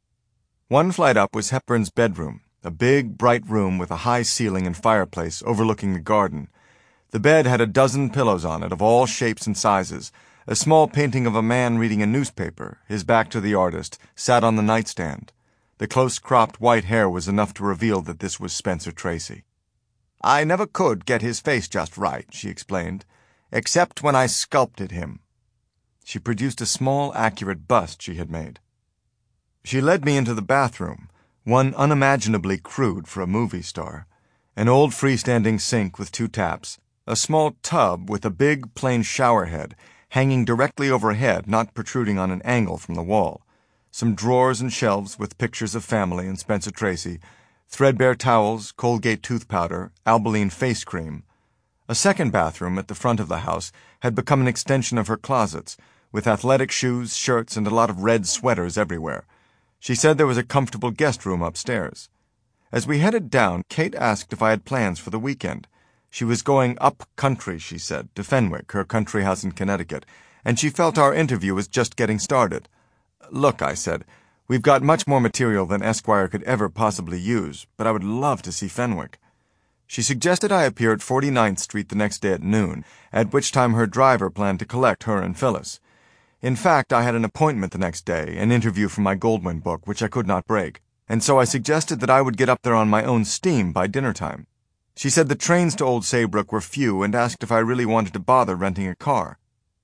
One flight up was Hepburn's bedroom, a big, bright room with a high ceiling and fireplace overlooking the garden. The bed had a dozen pillows on it of all shapes and sizes. A small painting of a man reading a newspaper, his back to the artist, sat on the nightstand. The close-cropped white hair was enough to reveal that this was Spencer Tracy. "I never could get his face just right," she explained, "except when I sculpted him." She produced a small, accurate bust she had made. She led me into the bathroom, one unimaginably crude for a movie star. An old freestanding sink with two taps, a small tub with a big, plain shower head hanging directly overhead, not protruding on an angle from the wall, some drawers and shelves with pictures of family and Spencer Tracy, threadbare towels, Colgate tooth powder, Albolene face cream. A second bathroom at the front of the house had become an extension of her closets, with athletic shoes, shirts, and a lot of red sweaters everywhere. She said there was a comfortable guest room upstairs. As we headed down, Kate asked if I had plans for the weekend. She was going up country, she said, to Fenwick, her country house in Connecticut, and she felt our interview was just getting started. "Look," I said, "we've got much more material than Esquire could ever possibly use, but I would love to see Fenwick." She suggested I appear at forty-ninth Street the next day at noon, at which time her driver planned to collect her and Phyllis. In fact, I had an appointment the next day, an interview for my Goldwyn book, which I could not break, and so I suggested that I would get up there on my own steam by dinner time. She said the trains to Old Saybrook were few and asked if I really wanted to bother renting a car.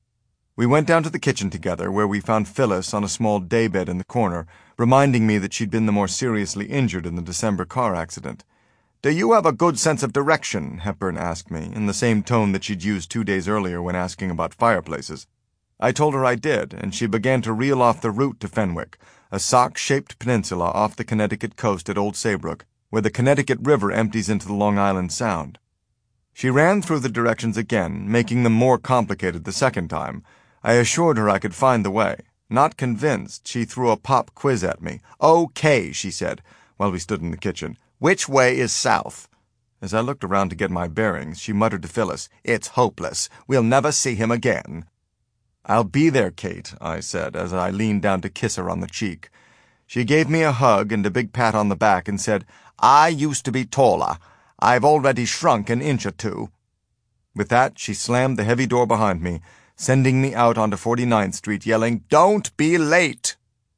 We went down to the kitchen together, where we found Phyllis on a small daybed in the corner, reminding me that she'd been the more seriously injured in the December car accident. "Do you have a good sense of direction?" Hepburn asked me, in the same tone that she'd used two days earlier when asking about fireplaces. I told her I did, and she began to reel off the route to Fenwick, a sock-shaped peninsula off the Connecticut coast at Old Saybrook, where the Connecticut River empties into the Long Island Sound. She ran through the directions again, making them more complicated the second time. I assured her I could find the way. Not convinced, she threw a pop quiz at me. "Okay," she said, while we stood in the kitchen. "Which way is south?" As I looked around to get my bearings, she muttered to Phyllis, "It's hopeless. We'll never see him again." "I'll be there, Kate," I said, as I leaned down to kiss her on the cheek. She gave me a hug and a big pat on the back and said, "I used to be taller. I've already shrunk an inch or two." With that, she slammed the heavy door behind me, sending me out onto forty-ninth Street, yelling, "Don't be late!"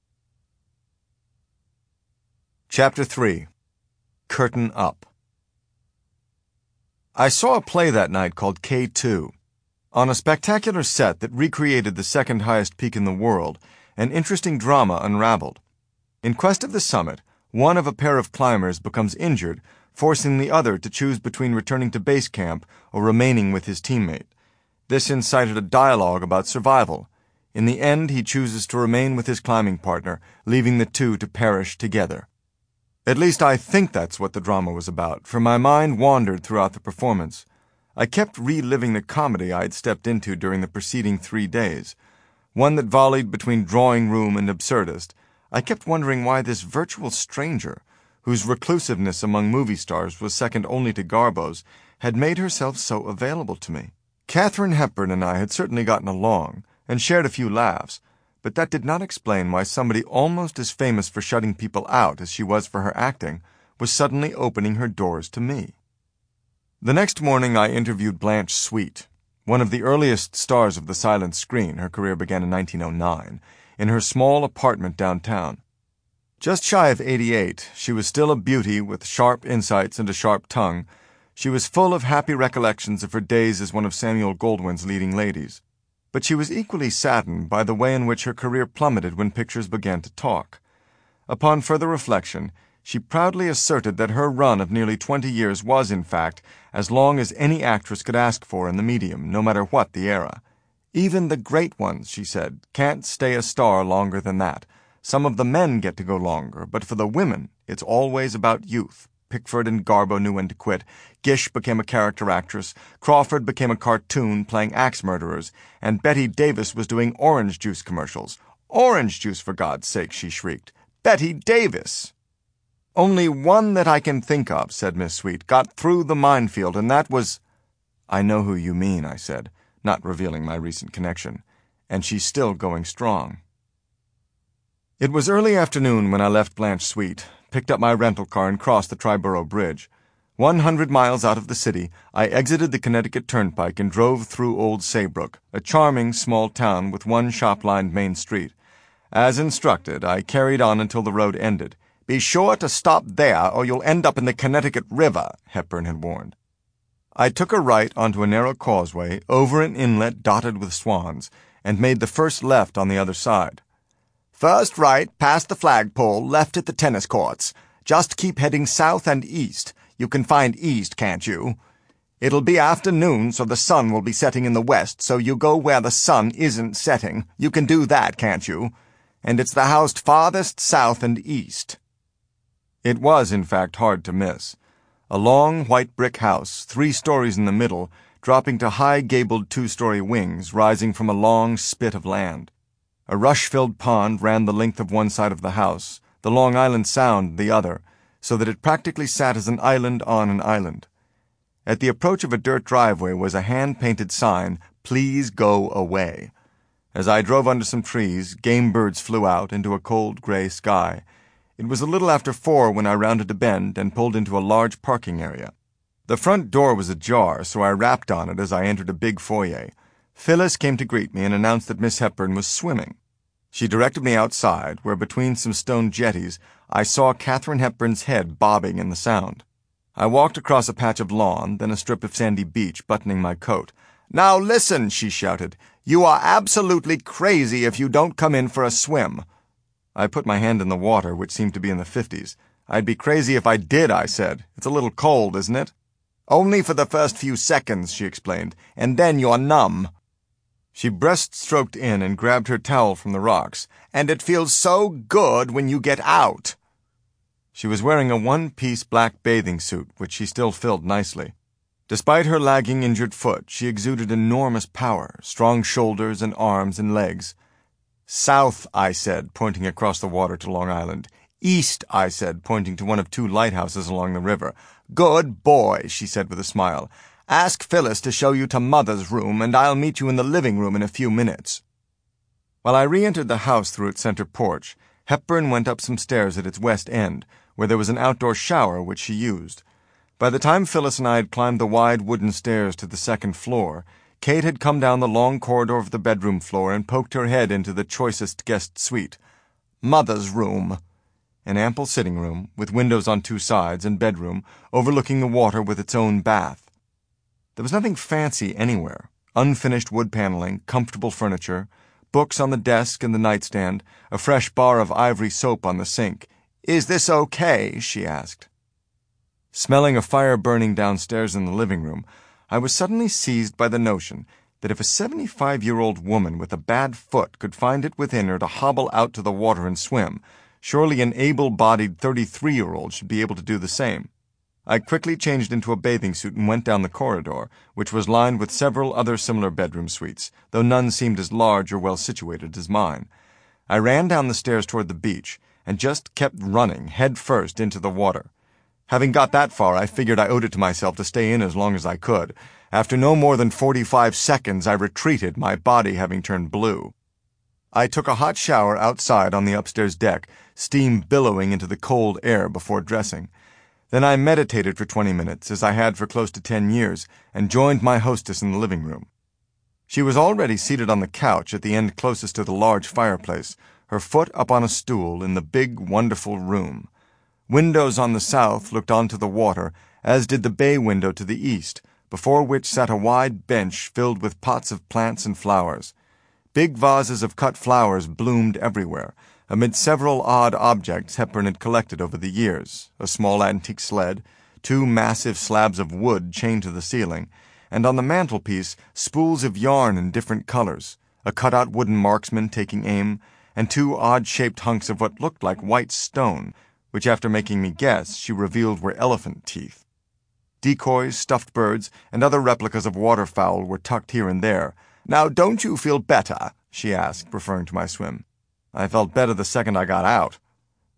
Chapter three. Curtain Up. I saw a play that night called K two. On a spectacular set that recreated the second highest peak in the world, an interesting drama unraveled. In quest of the summit, one of a pair of climbers becomes injured, forcing the other to choose between returning to base camp or remaining with his teammate. This incited a dialogue about survival. In the end, he chooses to remain with his climbing partner, leaving the two to perish together. At least I think that's what the drama was about, for my mind wandered throughout the performance. I kept reliving the comedy I had stepped into during the preceding three days, one that volleyed between drawing room and absurdist. I kept wondering why this virtual stranger, whose reclusiveness among movie stars was second only to Garbo's, had made herself so available to me. Katharine Hepburn and I had certainly gotten along, and shared a few laughs, but that did not explain why somebody almost as famous for shutting people out as she was for her acting was suddenly opening her doors to me. The next morning I interviewed Blanche Sweet, one of the earliest stars of the silent screen. Her career began in nineteen oh nine, in her small apartment downtown. Just shy of eighty-eight, she was still a beauty with sharp insights and a sharp tongue. She was full of happy recollections of her days as one of Samuel Goldwyn's leading ladies. But she was equally saddened by the way in which her career plummeted when pictures began to talk. Upon further reflection, she proudly asserted that her run of nearly twenty years was, in fact, as long as any actress could ask for in the medium, no matter what the era. "Even the great ones," she said, "can't stay a star longer than that. Some of the men get to go longer, but for the women, it's always about youth. Pickford and Garbo knew when to quit. Gish became a character actress. Crawford became a cartoon playing axe murderers. And Betty Davis was doing orange juice commercials. Orange juice, for God's sake," she shrieked. "Betty Davis!" "Only one that I can think of," said Miss Sweet, "got through the minefield, and that was—" "I know who you mean," I said, not revealing my recent connection. "And she's still going strong." It was early afternoon when I left Blanche Sweet, picked up my rental car, and crossed the Triborough Bridge. One hundred miles out of the city, I exited the Connecticut Turnpike and drove through Old Saybrook, a charming small town with one shop-lined main street. As instructed, I carried on until the road ended. "Be sure to stop there, or you'll end up in the Connecticut River," Hepburn had warned. I took a right onto a narrow causeway, over an inlet dotted with swans, and made the first left on the other side. "First right, past the flagpole, left at the tennis courts. Just keep heading south and east. You can find east, can't you? It'll be afternoon, so the sun will be setting in the west, so you go where the sun isn't setting. You can do that, can't you? And it's the house farthest south and east." It was, in fact, hard to miss. A long, white brick house, three stories in the middle, dropping to high-gabled two-story wings rising from a long spit of land. A rush-filled pond ran the length of one side of the house, the Long Island Sound the other, so that it practically sat as an island on an island. At the approach of a dirt driveway was a hand-painted sign, "Please go away." As I drove under some trees, game birds flew out into a cold gray sky. It was a little after four when I rounded a bend and pulled into a large parking area. The front door was ajar, so I rapped on it as I entered a big foyer. Phyllis came to greet me and announced that Miss Hepburn was swimming. She directed me outside, where between some stone jetties I saw Katharine Hepburn's head bobbing in the Sound. I walked across a patch of lawn, then a strip of sandy beach, buttoning my coat. "Now listen," she shouted. "You are absolutely crazy if you don't come in for a swim." I put my hand in the water, which seemed to be in the fifties. "I'd be crazy if I did," I said. "It's a little cold, isn't it?" "Only for the first few seconds," she explained, "and then you're numb." She breast-stroked in and grabbed her towel from the rocks. "And it feels so good when you get out." She was wearing a one-piece black bathing suit, which she still filled nicely. Despite her lagging injured foot, she exuded enormous power, strong shoulders and arms and legs. "South," I said, pointing across the water to Long Island. "East," I said, pointing to one of two lighthouses along the river. "Good boy," she said with a smile. "Ask Phyllis to show you to Mother's room, and I'll meet you in the living room in a few minutes." While I re-entered the house through its center porch, Hepburn went up some stairs at its west end, where there was an outdoor shower which she used. By the time Phyllis and I had climbed the wide wooden stairs to the second floor, Kate had come down the long corridor of the bedroom floor and poked her head into the choicest guest suite. Mother's room. An ample sitting room, with windows on two sides, and bedroom, overlooking the water with its own bath. There was nothing fancy anywhere. Unfinished wood paneling, comfortable furniture, books on the desk and the nightstand, a fresh bar of ivory soap on the sink. "Is this okay?" she asked. Smelling a fire burning downstairs in the living room, I was suddenly seized by the notion that if a seventy-five-year-old woman with a bad foot could find it within her to hobble out to the water and swim, surely an able-bodied thirty-three-year-old should be able to do the same. I quickly changed into a bathing suit and went down the corridor, which was lined with several other similar bedroom suites, though none seemed as large or well situated as mine. I ran down the stairs toward the beach, and just kept running, head first, into the water. Having got that far, I figured I owed it to myself to stay in as long as I could. After no more than forty-five seconds, I retreated, my body having turned blue. I took a hot shower outside on the upstairs deck, steam billowing into the cold air before dressing. Then I meditated for twenty minutes, as I had for close to ten years, and joined my hostess in the living room. She was already seated on the couch at the end closest to the large fireplace, her foot up on a stool in the big, wonderful room. Windows on the south looked onto the water, as did the bay window to the east, before which sat a wide bench filled with pots of plants and flowers. Big vases of cut flowers bloomed everywhere, amid several odd objects Hepburn had collected over the years, a small antique sled, two massive slabs of wood chained to the ceiling, and on the mantelpiece spools of yarn in different colors, a cut-out wooden marksman taking aim, and two odd-shaped hunks of what looked like white stone, which, after making me guess, she revealed were elephant teeth. Decoys, stuffed birds, and other replicas of waterfowl were tucked here and there. "Now don't you feel better?" she asked, referring to my swim. "I felt better the second I got out."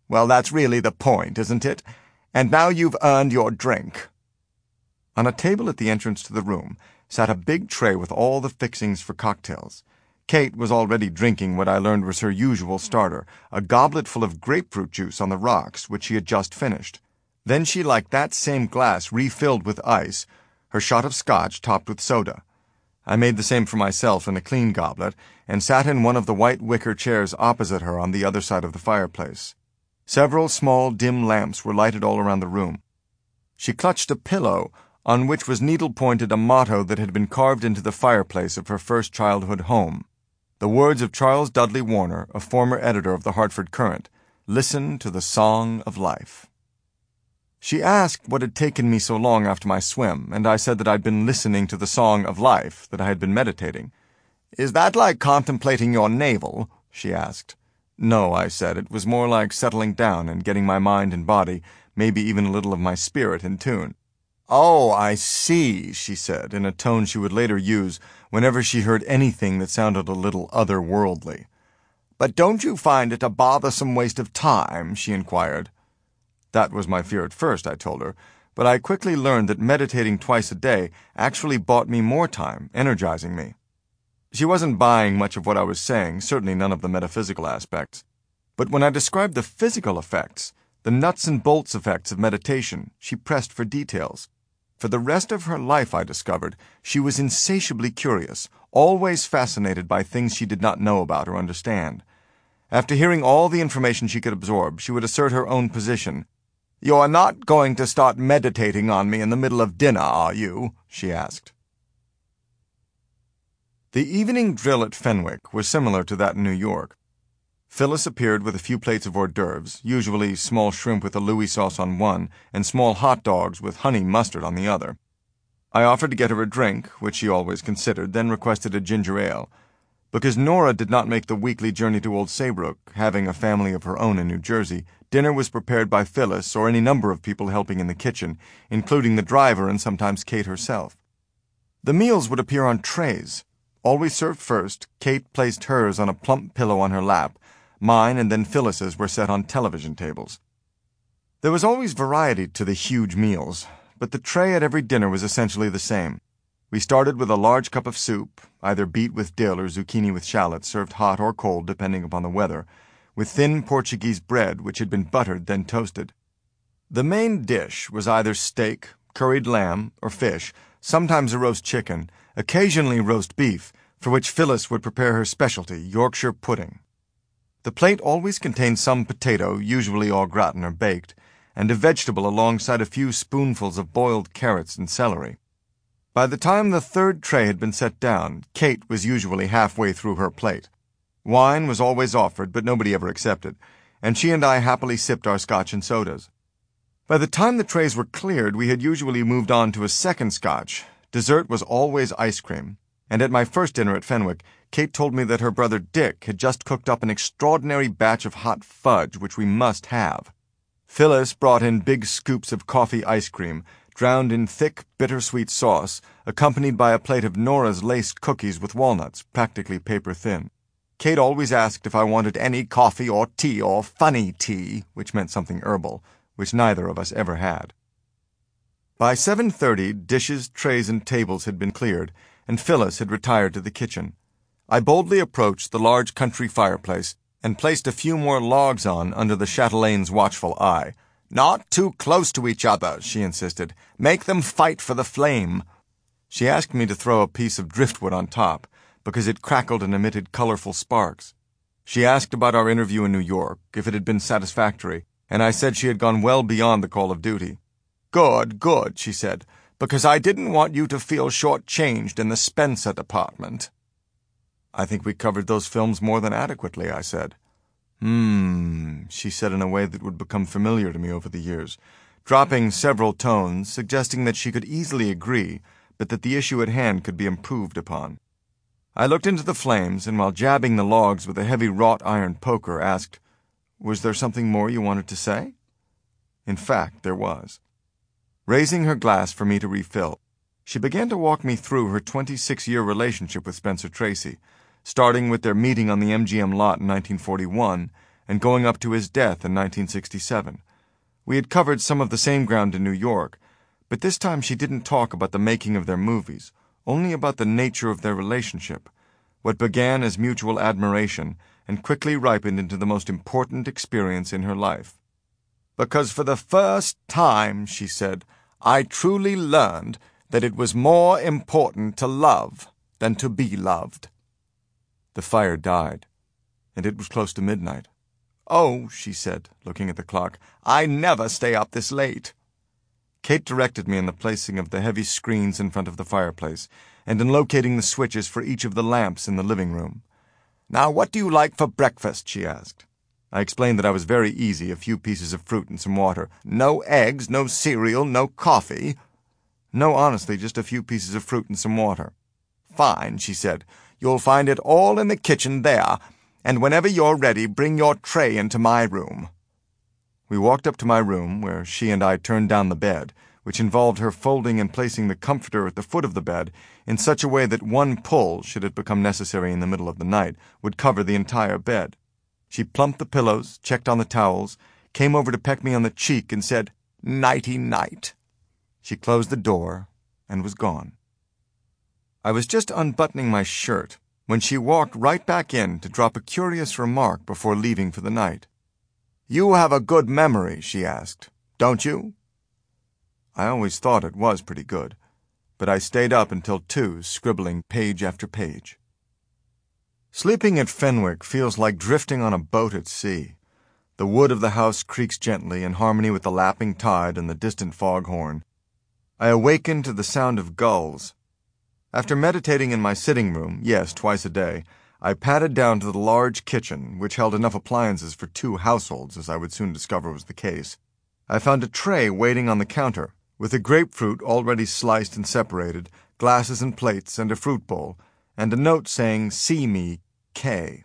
Well, that's really the point, isn't it? And now you've earned your drink. On a table at the entrance to the room sat a big tray with all the fixings for cocktails. Kate was already drinking what I learned was her usual starter, a goblet full of grapefruit juice on the rocks, which she had just finished. Then she liked that same glass refilled with ice, her shot of scotch topped with soda. I made the same for myself in a clean goblet, and sat in one of the white wicker chairs opposite her on the other side of the fireplace. Several small, dim lamps were lighted all around the room. She clutched a pillow, on which was needle-pointed a motto that had been carved into the fireplace of her first childhood home. The words of Charles Dudley Warner, a former editor of the Hartford Courant, "Listen to the song of life." She asked what had taken me so long after my swim, and I said that I'd been listening to the song of life, that I had been meditating. "Is that like contemplating your navel?" she asked. No, I said, it was more like settling down and getting my mind and body, maybe even a little of my spirit, in tune. "Oh, I see," she said, in a tone she would later use whenever she heard anything that sounded a little otherworldly. "But don't you find it a bothersome waste of time?" she inquired. That was my fear at first, I told her, but I quickly learned that meditating twice a day actually bought me more time, energizing me. She wasn't buying much of what I was saying, certainly none of the metaphysical aspects. But when I described the physical effects, the nuts and bolts effects of meditation, she pressed for details. For the rest of her life, I discovered, she was insatiably curious, always fascinated by things she did not know about or understand. After hearing all the information she could absorb, she would assert her own position. "You're not going to start meditating on me in the middle of dinner, are you?" she asked. The evening drill at Fenwick was similar to that in New York. Phyllis appeared with a few plates of hors d'oeuvres, usually small shrimp with a Louis sauce on one and small hot dogs with honey mustard on the other. I offered to get her a drink, which she always considered, then requested a ginger ale. Because Nora did not make the weekly journey to Old Saybrook, having a family of her own in New Jersey, dinner was prepared by Phyllis or any number of people helping in the kitchen, including the driver and sometimes Kate herself. The meals would appear on trays. Always served first, Kate placed hers on a plump pillow on her lap. Mine and then Phyllis's were set on television tables. There was always variety to the huge meals, but the tray at every dinner was essentially the same. We started with a large cup of soup, either beet with dill or zucchini with shallots, served hot or cold depending upon the weather, with thin Portuguese bread which had been buttered then toasted. The main dish was either steak, curried lamb, or fish, sometimes a roast chicken, occasionally roast beef, for which Phyllis would prepare her specialty, Yorkshire pudding. The plate always contained some potato, usually au gratin or baked, and a vegetable alongside a few spoonfuls of boiled carrots and celery. By the time the third tray had been set down, Kate was usually halfway through her plate. Wine was always offered, but nobody ever accepted, and she and I happily sipped our scotch and sodas. By the time the trays were cleared, we had usually moved on to a second scotch. Dessert was always ice cream, and at my first dinner at Fenwick, Kate told me that her brother Dick had just cooked up an extraordinary batch of hot fudge which we must have. Phyllis brought in big scoops of coffee ice cream, drowned in thick, bittersweet sauce, accompanied by a plate of Nora's laced cookies with walnuts, practically paper-thin. Kate always asked if I wanted any coffee or tea or funny tea, which meant something herbal, which neither of us ever had. By seven thirty, dishes, trays, and tables had been cleared, and Phyllis had retired to the kitchen. I boldly approached the large country fireplace and placed a few more logs on under the chatelaine's watchful eye. "Not too close to each other," she insisted. "Make them fight for the flame." She asked me to throw a piece of driftwood on top, because it crackled and emitted colorful sparks. She asked about our interview in New York, if it had been satisfactory, and I said she had gone well beyond the call of duty. "Good, good," she said, "because I didn't want you to feel short-changed in the Spencer department." "I think we covered those films more than adequately," I said. Hmm, she said in a way that would become familiar to me over the years, dropping several tones, suggesting that she could easily agree, but that the issue at hand could be improved upon. I looked into the flames, and while jabbing the logs with a heavy wrought-iron poker, asked, "Was there something more you wanted to say?" In fact, there was. Raising her glass for me to refill, she began to walk me through her twenty-six-year relationship with Spencer Tracy, starting with their meeting on the M G M lot in nineteen forty-one, and going up to his death in nineteen sixty-seven. We had covered some of the same ground in New York, but this time she didn't talk about the making of their movies, only about the nature of their relationship, what began as mutual admiration and quickly ripened into the most important experience in her life. "Because for the first time," she said, "I truly learned that it was more important to love than to be loved." The fire died, and it was close to midnight. "Oh," she said, looking at the clock, "I never stay up this late." Kate directed me in the placing of the heavy screens in front of the fireplace, and in locating the switches for each of the lamps in the living room. "Now, what do you like for breakfast?" she asked. I explained that I was very easy, a few pieces of fruit and some water. "No eggs, no cereal, no coffee?" "No, honestly, just a few pieces of fruit and some water." "Fine," she said. "You'll find it all in the kitchen there, and whenever you're ready, bring your tray into my room." We walked up to my room, where she and I turned down the bed, which involved her folding and placing the comforter at the foot of the bed in such a way that one pull, should it become necessary in the middle of the night, would cover the entire bed. She plumped the pillows, checked on the towels, came over to peck me on the cheek, and said, "Nighty-night." She closed the door and was gone. I was just unbuttoning my shirt when she walked right back in to drop a curious remark before leaving for the night. "You have a good memory," she asked, "don't you?" I always thought it was pretty good, but I stayed up until two, scribbling page after page. Sleeping at Fenwick feels like drifting on a boat at sea. The wood of the house creaks gently in harmony with the lapping tide and the distant foghorn. I awaken to the sound of gulls. After meditating in my sitting room, yes, twice a day, I padded down to the large kitchen, which held enough appliances for two households, as I would soon discover was the case. I found a tray waiting on the counter, with a grapefruit already sliced and separated, glasses and plates, and a fruit bowl, and a note saying, "See me, K."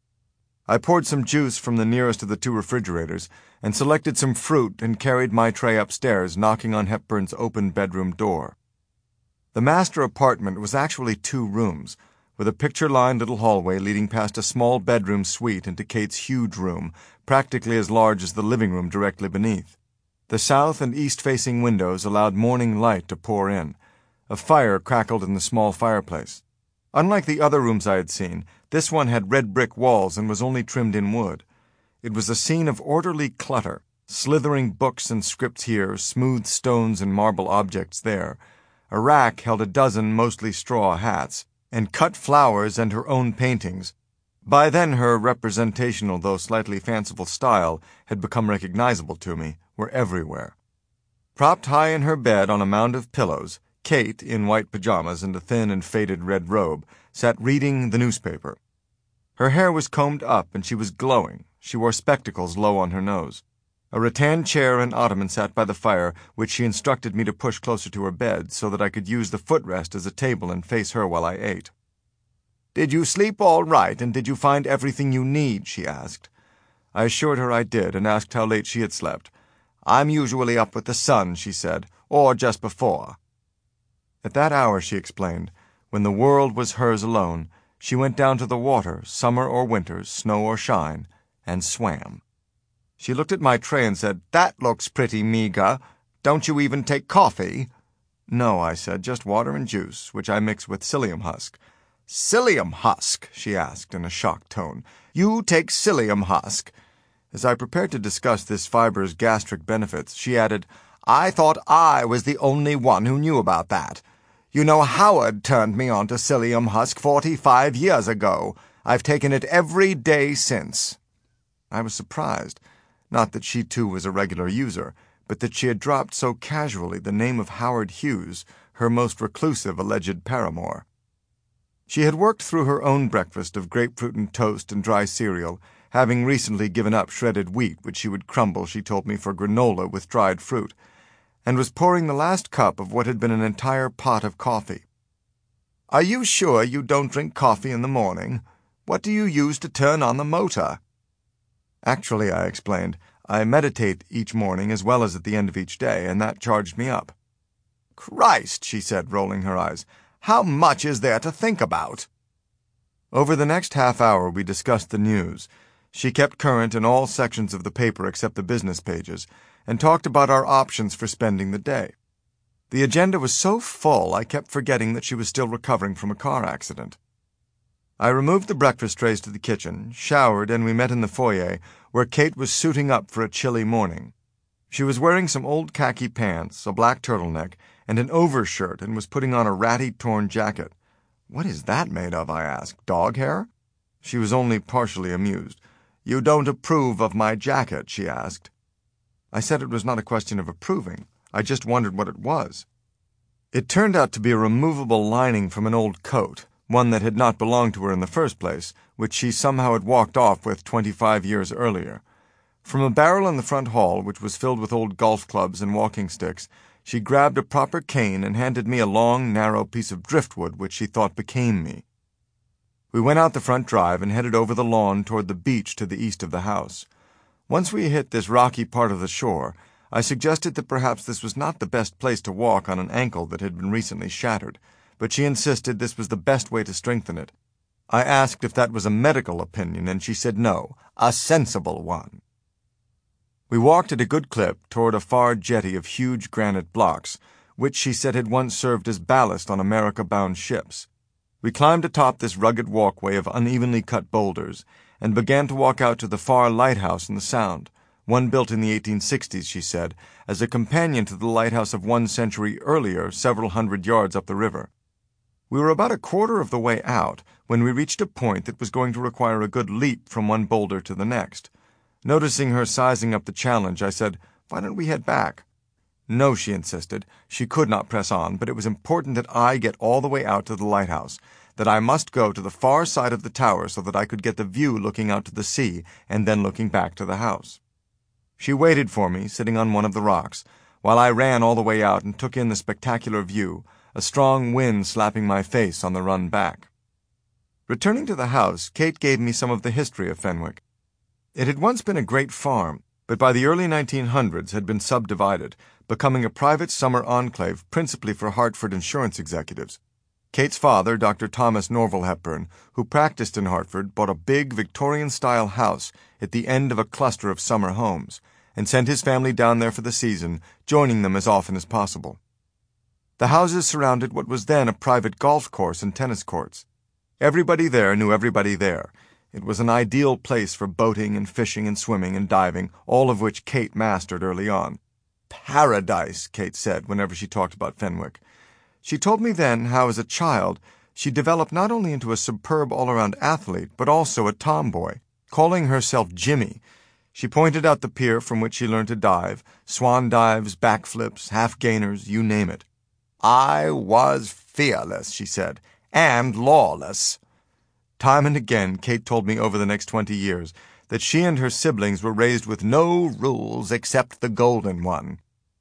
I poured some juice from the nearest of the two refrigerators, and selected some fruit and carried my tray upstairs, knocking on Hepburn's open bedroom door. The master apartment was actually two rooms, with a picture-lined little hallway leading past a small bedroom suite into Kate's huge room, practically as large as the living room directly beneath. The south and east-facing windows allowed morning light to pour in. A fire crackled in the small fireplace. Unlike the other rooms I had seen, this one had red brick walls and was only trimmed in wood. It was a scene of orderly clutter, slithering books and scripts here, smooth stones and marble objects there. A rack held a dozen mostly straw hats, and cut flowers and her own paintings. By then her representational, though slightly fanciful style had become recognizable to me, were everywhere. Propped high in her bed on a mound of pillows, Kate, in white pajamas and a thin and faded red robe, sat reading the newspaper. Her hair was combed up and she was glowing. She wore spectacles low on her nose. A rattan chair and ottoman sat by the fire, which she instructed me to push closer to her bed so that I could use the footrest as a table and face her while I ate. "Did you sleep all right, and did you find everything you need?" she asked. I assured her I did, and asked how late she had slept. "I'm usually up with the sun," she said, "or just before." At that hour, she explained, when the world was hers alone, she went down to the water, summer or winter, snow or shine, and swam. She looked at my tray and said, "That looks pretty meager. Don't you even take coffee?" "No," I said, "just water and juice, which I mix with psyllium husk." "Psyllium husk?" she asked in a shocked tone. "You take psyllium husk?" As I prepared to discuss this fiber's gastric benefits, she added, "I thought I was the only one who knew about that. You know, Howard turned me on to psyllium husk forty-five years ago. I've taken it every day since." I was surprised, not that she too was a regular user, but that she had dropped so casually the name of Howard Hughes, her most reclusive alleged paramour. She had worked through her own breakfast of grapefruit and toast and dry cereal, having recently given up shredded wheat, which she would crumble, she told me, for granola with dried fruit, and was pouring the last cup of what had been an entire pot of coffee. "Are you sure you don't drink coffee in the morning? What do you use to turn on the motor?" "Actually," I explained, "I meditate each morning as well as at the end of each day, and that charged me up." "Christ," she said, rolling her eyes, "how much is there to think about?" Over the next half hour we discussed the news. She kept current in all sections of the paper except the business pages, and talked about our options for spending the day. The agenda was so full I kept forgetting that she was still recovering from a car accident. I removed the breakfast trays to the kitchen, showered, and we met in the foyer, where Kate was suiting up for a chilly morning. She was wearing some old khaki pants, a black turtleneck, and an overshirt, and was putting on a ratty, torn jacket. "What is that made of?" I asked. "Dog hair?" She was only partially amused. "You don't approve of my jacket?" she asked. I said it was not a question of approving. I just wondered what it was. It turned out to be a removable lining from an old coat, one that had not belonged to her in the first place, which she somehow had walked off with twenty-five years earlier. From a barrel in the front hall, which was filled with old golf clubs and walking sticks, she grabbed a proper cane and handed me a long, narrow piece of driftwood which she thought became me. We went out the front drive and headed over the lawn toward the beach to the east of the house. Once we hit this rocky part of the shore, I suggested that perhaps this was not the best place to walk on an ankle that had been recently shattered, but she insisted this was the best way to strengthen it. I asked if that was a medical opinion, and she said no, a sensible one. We walked at a good clip toward a far jetty of huge granite blocks, which she said had once served as ballast on America-bound ships. We climbed atop this rugged walkway of unevenly cut boulders, and began to walk out to the far lighthouse in the Sound, one built in the eighteen sixties, she said, as a companion to the lighthouse of one century earlier several hundred yards up the river. We were about a quarter of the way out when we reached a point that was going to require a good leap from one boulder to the next. Noticing her sizing up the challenge, I said, "Why don't we head back?" No, she insisted. She could not press on, but it was important that I get all the way out to the lighthouse, that I must go to the far side of the tower so that I could get the view looking out to the sea and then looking back to the house. She waited for me, sitting on one of the rocks, while I ran all the way out and took in the spectacular view, a strong wind slapping my face on the run back. Returning to the house, Kate gave me some of the history of Fenwick. It had once been a great farm, but by the early nineteen hundreds had been subdivided, becoming a private summer enclave principally for Hartford insurance executives. Kate's father, Doctor Thomas Norval Hepburn, who practiced in Hartford, bought a big Victorian-style house at the end of a cluster of summer homes, and sent his family down there for the season, joining them as often as possible. The houses surrounded what was then a private golf course and tennis courts. Everybody there knew everybody there. It was an ideal place for boating and fishing and swimming and diving, all of which Kate mastered early on. "Paradise," Kate said whenever she talked about Fenwick. She told me then how, as a child, she developed not only into a superb all-around athlete, but also a tomboy, calling herself Jimmy. She pointed out the pier from which she learned to dive, swan dives, backflips, half-gainers, you name it. "I was fearless," she said, "and lawless." Time and again, Kate told me over the next twenty years that she and her siblings were raised with no rules except the golden one.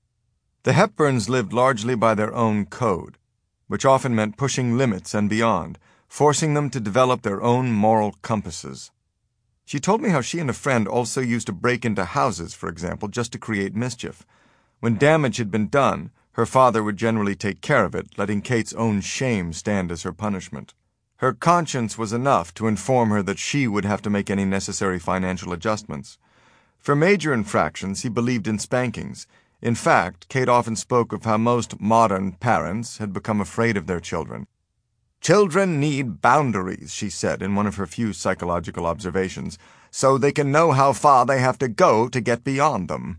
The Hepburns lived largely by their own code, which often meant pushing limits and beyond, forcing them to develop their own moral compasses. She told me how she and a friend also used to break into houses, for example, just to create mischief. When damage had been done, her father would generally take care of it, letting Kate's own shame stand as her punishment. Her conscience was enough to inform her that she would have to make any necessary financial adjustments. For major infractions, he believed in spankings. In fact, Kate often spoke of how most modern parents had become afraid of their children. "Children need boundaries," she said in one of her few psychological observations, "so they can know how far they have to go to get beyond them."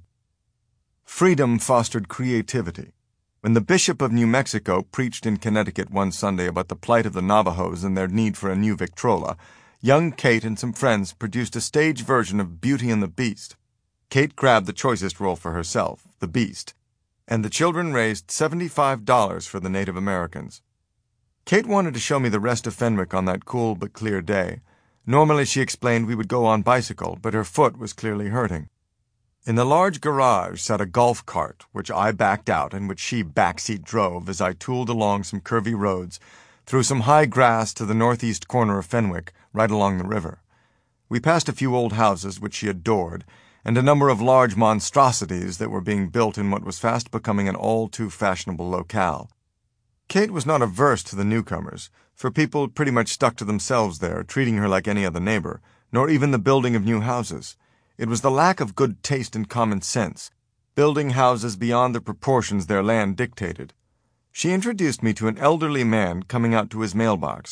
Freedom fostered creativity. When the Bishop of New Mexico preached in Connecticut one Sunday about the plight of the Navajos and their need for a new Victrola, young Kate and some friends produced a stage version of Beauty and the Beast. Kate grabbed the choicest role for herself, the Beast, and the children raised seventy-five dollars for the Native Americans. Kate wanted to show me the rest of Fenwick on that cool but clear day. Normally, she explained, we would go on bicycle, but her foot was clearly hurting. In the large garage sat a golf cart, which I backed out and which she backseat drove as I tooled along some curvy roads, through some high grass to the northeast corner of Fenwick, right along the river. We passed a few old houses which she adored, and a number of large monstrosities that were being built in what was fast becoming an all-too-fashionable locale. Kate was not averse to the newcomers, for people pretty much stuck to themselves there, treating her like any other neighbor, nor even the building of new houses. It was the lack of good taste and common sense, building houses beyond the proportions their land dictated. She introduced me to an elderly man coming out to his mailbox.